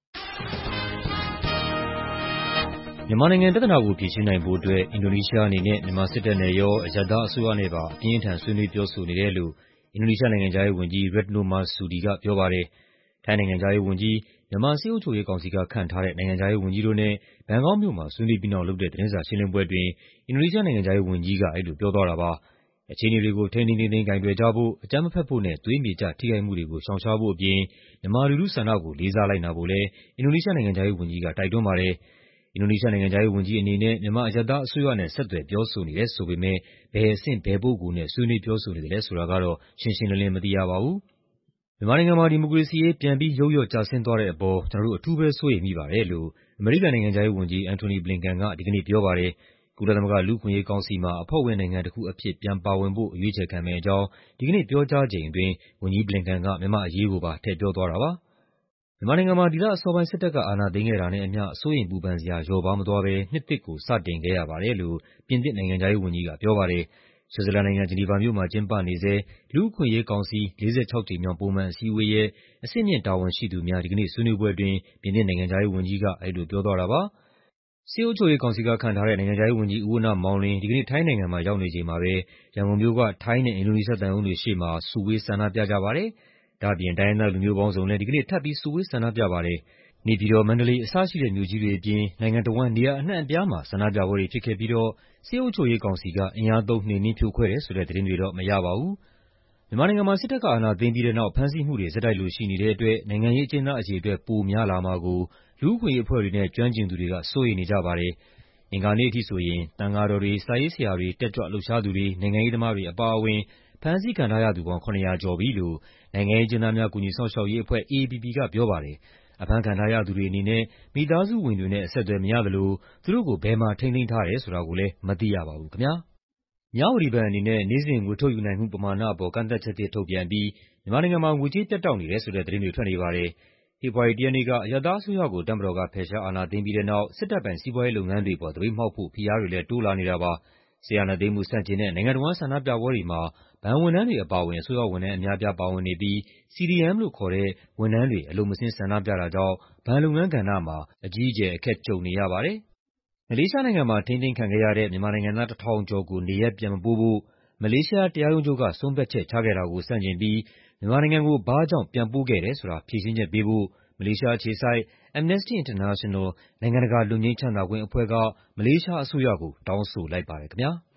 ။မြန်မာနိုင်ငံပြဿနာကိုဖြေရှင်းနိုင်ဖို့အတွက်အင်ဒိုနီးရှားအနေနဲ့မြန်မာစစ်တပ်နဲ့ရောအရပ်သားအစိုးရနဲ့ပါအပြင်းအထန်ဆွေးနွေးပြောဆိုနေတယ်လို့အင်ဒိုနီးရှားနိုင်ငံခြားရေးဝန်ကြီး Retno Marsudi ကပြောပါတယ်။ထိုင်းနိုင်ငံခြားရေးဝန်ကြီး၊မြန်မာစစ်အုပ်ချုပ်ရေးကောင်စီကခန့်ထားတဲ့နိုင်ငံခြားရေးဝန်ကြီးတို့နဲ့ဘန်ကောက်မြို့မှာဆွေးနွေးပြီးနောက်လုပ်တဲ့သတင်းစာရှင်းလင်းပွဲအတွင်းအင်ဒိုနီးရှားနိုင်ငံခြားရေးဝန်ကြီးကအဲဒီလိုပြောသွားတာပါ။အခြေအနေတွေကိုထိန်းထိန်းသိမ်းသိမ်းကိုင်တွယ်ကြဖို့၊အကြမ်းမဖက်ဖို့နဲ့သွေးမြေကျထိခိုက်မှုတွေကိုရှောင်ရှားဖို့အပြင်မြန်မာလူထုဆန္ဒကိုလေးစားလိုက်နာဖို့လည်းအင်ဒိုနီးရှားနိုင်ငံခြားရေးဝန်ကြီးကတိုက်တွန်းပါတယ်။အင်ဒိုနီးရှားနိုင်ငံခြားရေးဝန်ကြီးအနေနဲ့မြန်မာအရပ်သားအစိုးရနဲ့ဆက်သွယ်ပြောဆိုနေတယ်ဆိုပေမဲ့ဘယ်အဆင့်ဘယ်ပုဂ္ဂိုလ်နဲ့ဆွေးနွေးပြောဆိုနေသလဲဆိုတာကတော့ရှင်းရှင်းလင်းလင်းမသိရပါဘူး။မြန်မာနိုင်ငံမှာဒီမိုကရေစီရေးပြန်ပြီးယုတ်လျော့ကျဆင်းသွားတဲ့အပေါ်ကျနော်တို့အထူးပဲစိုးရိမ်မိပါတယ်လို့အမေရိကန်နိုင်ငံခြားရေးဝန်ကြီး Antony Blinken ကဒီကနေ့ပြောပါတယ်။ကုလသမဂ္ဂလူ့အခွင့်အရေးကောင်စီမှာအဖွဲ့ဝင်နိုင်ငံတစ်ခုအဖြစ်ပြန်ပါဝင်ဖို့အရွေးချယ်ခံမယ့်အကြောင်းဒီကနေ့ပြောကြားချိန်အတွင်းဝန်ကြီး Blinken ကမြန်မာ့အရေးကိုပါထည့်ပြောသွားတာပါ။မြန်မာနိုင်ငံမှာဒီလအစောပိုင်းစစ်တပ်ကအာဏာသိမ်းခဲ့တာနဲ့အမျှစိုးရိမ်ပူပန်စရာလျော့ပါးမသွားဘဲနှစ်သစ်ကိုစတင်ခဲ့ရပါတယ်လို့ပြင်သစ်နိုင်ငံခြားရေးဝန်ကြီးကပြောပါတယ်။ဆွစ်ဇာလန်နိုင်ငံ၊ဂျနီဗာမြို့မှာကျင်းပနေဆဲလူ့အခွင့်အရေးကောင်စီလေးဆယ့်ခြောက်ကြိမ်မြောက်ပုံမှန်အစည်းအဝေးရဲ့အဆင့်မြင့်တာဝန်ရှိသူများဒီကနေ့ဆွေးနွေးပွဲအတွင်းပြင်သစ်နိုင်ငံခြားရေးဝန်ကြီးကအဲဒီလိုပြောသွားတာပါ။စစ်အုပ်ချုပ်ရေးကောင်စီကခန့်ထားတဲ့နိုင်ငံခြားရေးဝန်ကြီးဦးဝဏ္ဏမောင်လွင်ဒီကနေ့ထိုင်းနိုင်ငံမှာရောက်နေချိန်မှာပဲရန်ကုန်မြို့ကထိုင်းနဲ့အင်ဒိုနီးရှားသံရုံးတွေရှေ့မှာစုဝေးဆန္ဒပြကြပါတယ်။ဒါ့အပြင်တိုင်းရင်းသားလူမျိုးပေါင်းစုံလည်းဒီကနေ့ထပ်ပြီးစုဝေးဆန္ဒပြပါတယ်။နေပြည်တော်၊မန္တလေးအစရှိတဲ့မြို့ကြီးတွေအပြင်နိုင်ငံတဝန်းနေရာအနှံ့အပြားမှာဆန္ဒပြပွဲတွေဖြစ်ခဲ့ပြီးတော့စစ်အုပ်ချုပ်ရေးကောင်စီကအင်အားသုံးနှိမ်နင်းဖြိုခွဲတယ်ဆိုတဲ့သတင်းတွေတော့မရပါဘူး။မြန်မာနိုင်ငံမှာစစ်တပ်ကအာဏာသိမ်းပြီးတဲ့နောက်ဖမ်းဆီးမှုတွေဆက်တိုက်လိုရှိနေတဲ့အတွက်နိုင်ငံရေးအကျဉ်းသားအရေအတွက်ပိုများလာမှာကိုလူ့အခွင့်အရေးအဖွဲ့တွေနဲ့ကျွမ်းကျင်သူတွေကစိုးရိမ်နေကြပါတယ်။အင်္ဂါနေ့အထိဆိုရင်သံဃာတော်တွေ၊စာရေးဆရာတွေ၊တက်ကြွလှုပ်ရှားသူတွေ၊နိုင်ငံရေးသမားတွေအပါအဝင်ဖမ်းဆီးခံထားရသူပေါင်းခုနှစ်ရာကျော်ပြီလို့နိုင်ငံရေးအကျဉ်းသားများကူညီစောင့်ရှောက်ရေးအဖွဲ့ အေအေပီပီကပြောပါတယ်။အဖမ်းခံထားရသူတွေအနေနဲ့မိသားစုဝင်တွေနဲ့အဆက်အသွယ်မရသလိုသူတို့ကိုဘယ်မှာထိန်းသိမ်းထားတယ်ဆိုတာကိုလည်းမသိရပါဘူးခင်ဗျာ။မြဝတီဘဏ်အနေနဲ့နေ့စဉ်ငွေထုတ်ယူနိုင်မှုပမာဏအပေါ်ကန့်သတ်ချက်သစ်ထုတ်ပြန်ပြီးမြန်မာနိုင်ငံမှာငွေကြေးပြတ်တောက်နေတယ်ဆိုတဲ့သတင်းတွေထွက်နေပါတယ်။ဖေဖော်ဝါရီလ တစ်ရက်နေ့ကအရပ်သားအစိုးရကိုတပ်မတော်ကဖယ်ရှားအာဏာသိမ်းပြီးတဲ့နောက်စစ်တပ်ပိုင်စီးပွားရေးလုပ်ငန်းတွေအပေါ်သပိတ်မှောက်ဖို့ဖိအားတွေလည်းတိုးလာနေတာပါ။စစ်အာဏာသိမ်းမှုဆန့်ကျင်တဲ့နိုင်ငံတဝန်းဆန္ဒပြပွဲတွေမှာဘဏ်ဝန်ထမ်းတွေအပါအဝင်အစိုးရဝန်ထမ်းအများအပြားပါဝင်နေပြီး စီ ဒီ အမ် လို့ခေါ်တဲ့ဝန်ထမ်းတွေအလုပ်မဆင်းဆန္ဒပြတာကြောင့်ဘဏ်လုပ်ငန်းကဏ္ဍမှာအကြီးအကျယ်အခက်ကြုံနေရပါတယ်။မလေးရှားနိုင်ငံမှာထိန်းသိမ်းခံခဲ့ရတဲ့မြန်မာနိုင်ငံသားတစ်ထောင်ကျော်ကိုနေရပ်ပြန်မပို့ဖို့မလေးရှားတရားရုံးချုပ်ကဆုံးဖြတ်ချက်ချခဲ့တာကိုဆန့်ကျင်ပြီးမြန်မာနိုင်ငံကိုဘာ့ကြောင့်ပြန်ပို့ခဲ့တယ်ဆိုတာဖြေရှင်းချက်ပေးဖို့မလေးရှားအခြေစိုက် Amnesty International နိုင်ငံတကာလွတ်ငြိမ်းချမ်းသာခွင့်အဖွဲ့ကမလေးရှားအစိုးရကိုတောင်းဆိုလိုက်ပါတယ်ခင်ဗျာ။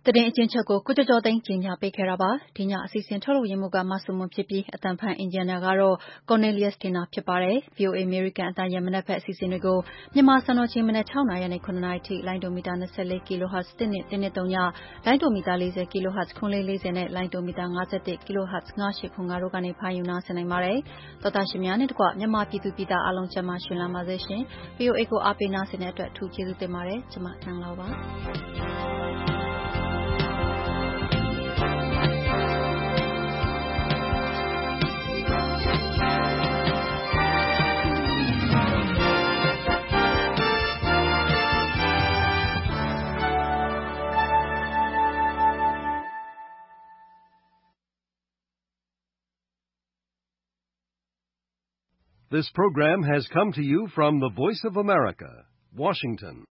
သတင်းအကျဉ်းချုပ်ကိုကိုကျော်ကျော်သိန်းကြီးညာပေးခဲ့တာပါဒီညအစီအစဉ်ထုတ်လွှင့်ရမှုကမဆုမွန်ဖြစ်ပြီးအတန်ဖန်အင်ဂျင်နီယာကတော့ Cornelius Tina ဖြစ်ပါတယ် ဗွီအိုအေ American အတန်ရမနက်ဖက်အစီအစဉ်တွေကိုမြန်မာစံတော်ချိန်မနက်၆နာရီနဲ့ခုနှစ်နာရီထိလိုင်းဒိုမီတာ၂၄ kHz တစ်နှစ်တစ်နှစ်သုံးညလိုင်းဒိုမီတာ၄၀ kHz ခွန်လေး၄၀နဲ့လိုင်းဒိုမီတာ၅၁ kHz ၅၈ခွန်၅တို့ကနေဖမ်းယူနာဆင်နိုင်ပါတယ်တော်တာရှင်များနဲ့တကွမြန်မာပြည်သူပြည်သားအားလုံးကျန်းမာရှင်လန်းပါစေရှင် ဗွီအိုအေ ကိုအားပေးနာဆင်တဲ့အတွက်အထူးကျေးဇူးတင်ပါတယ်ကျွန်မတန်းလောက်ပါ This program has come to you from the Voice of America, Washington.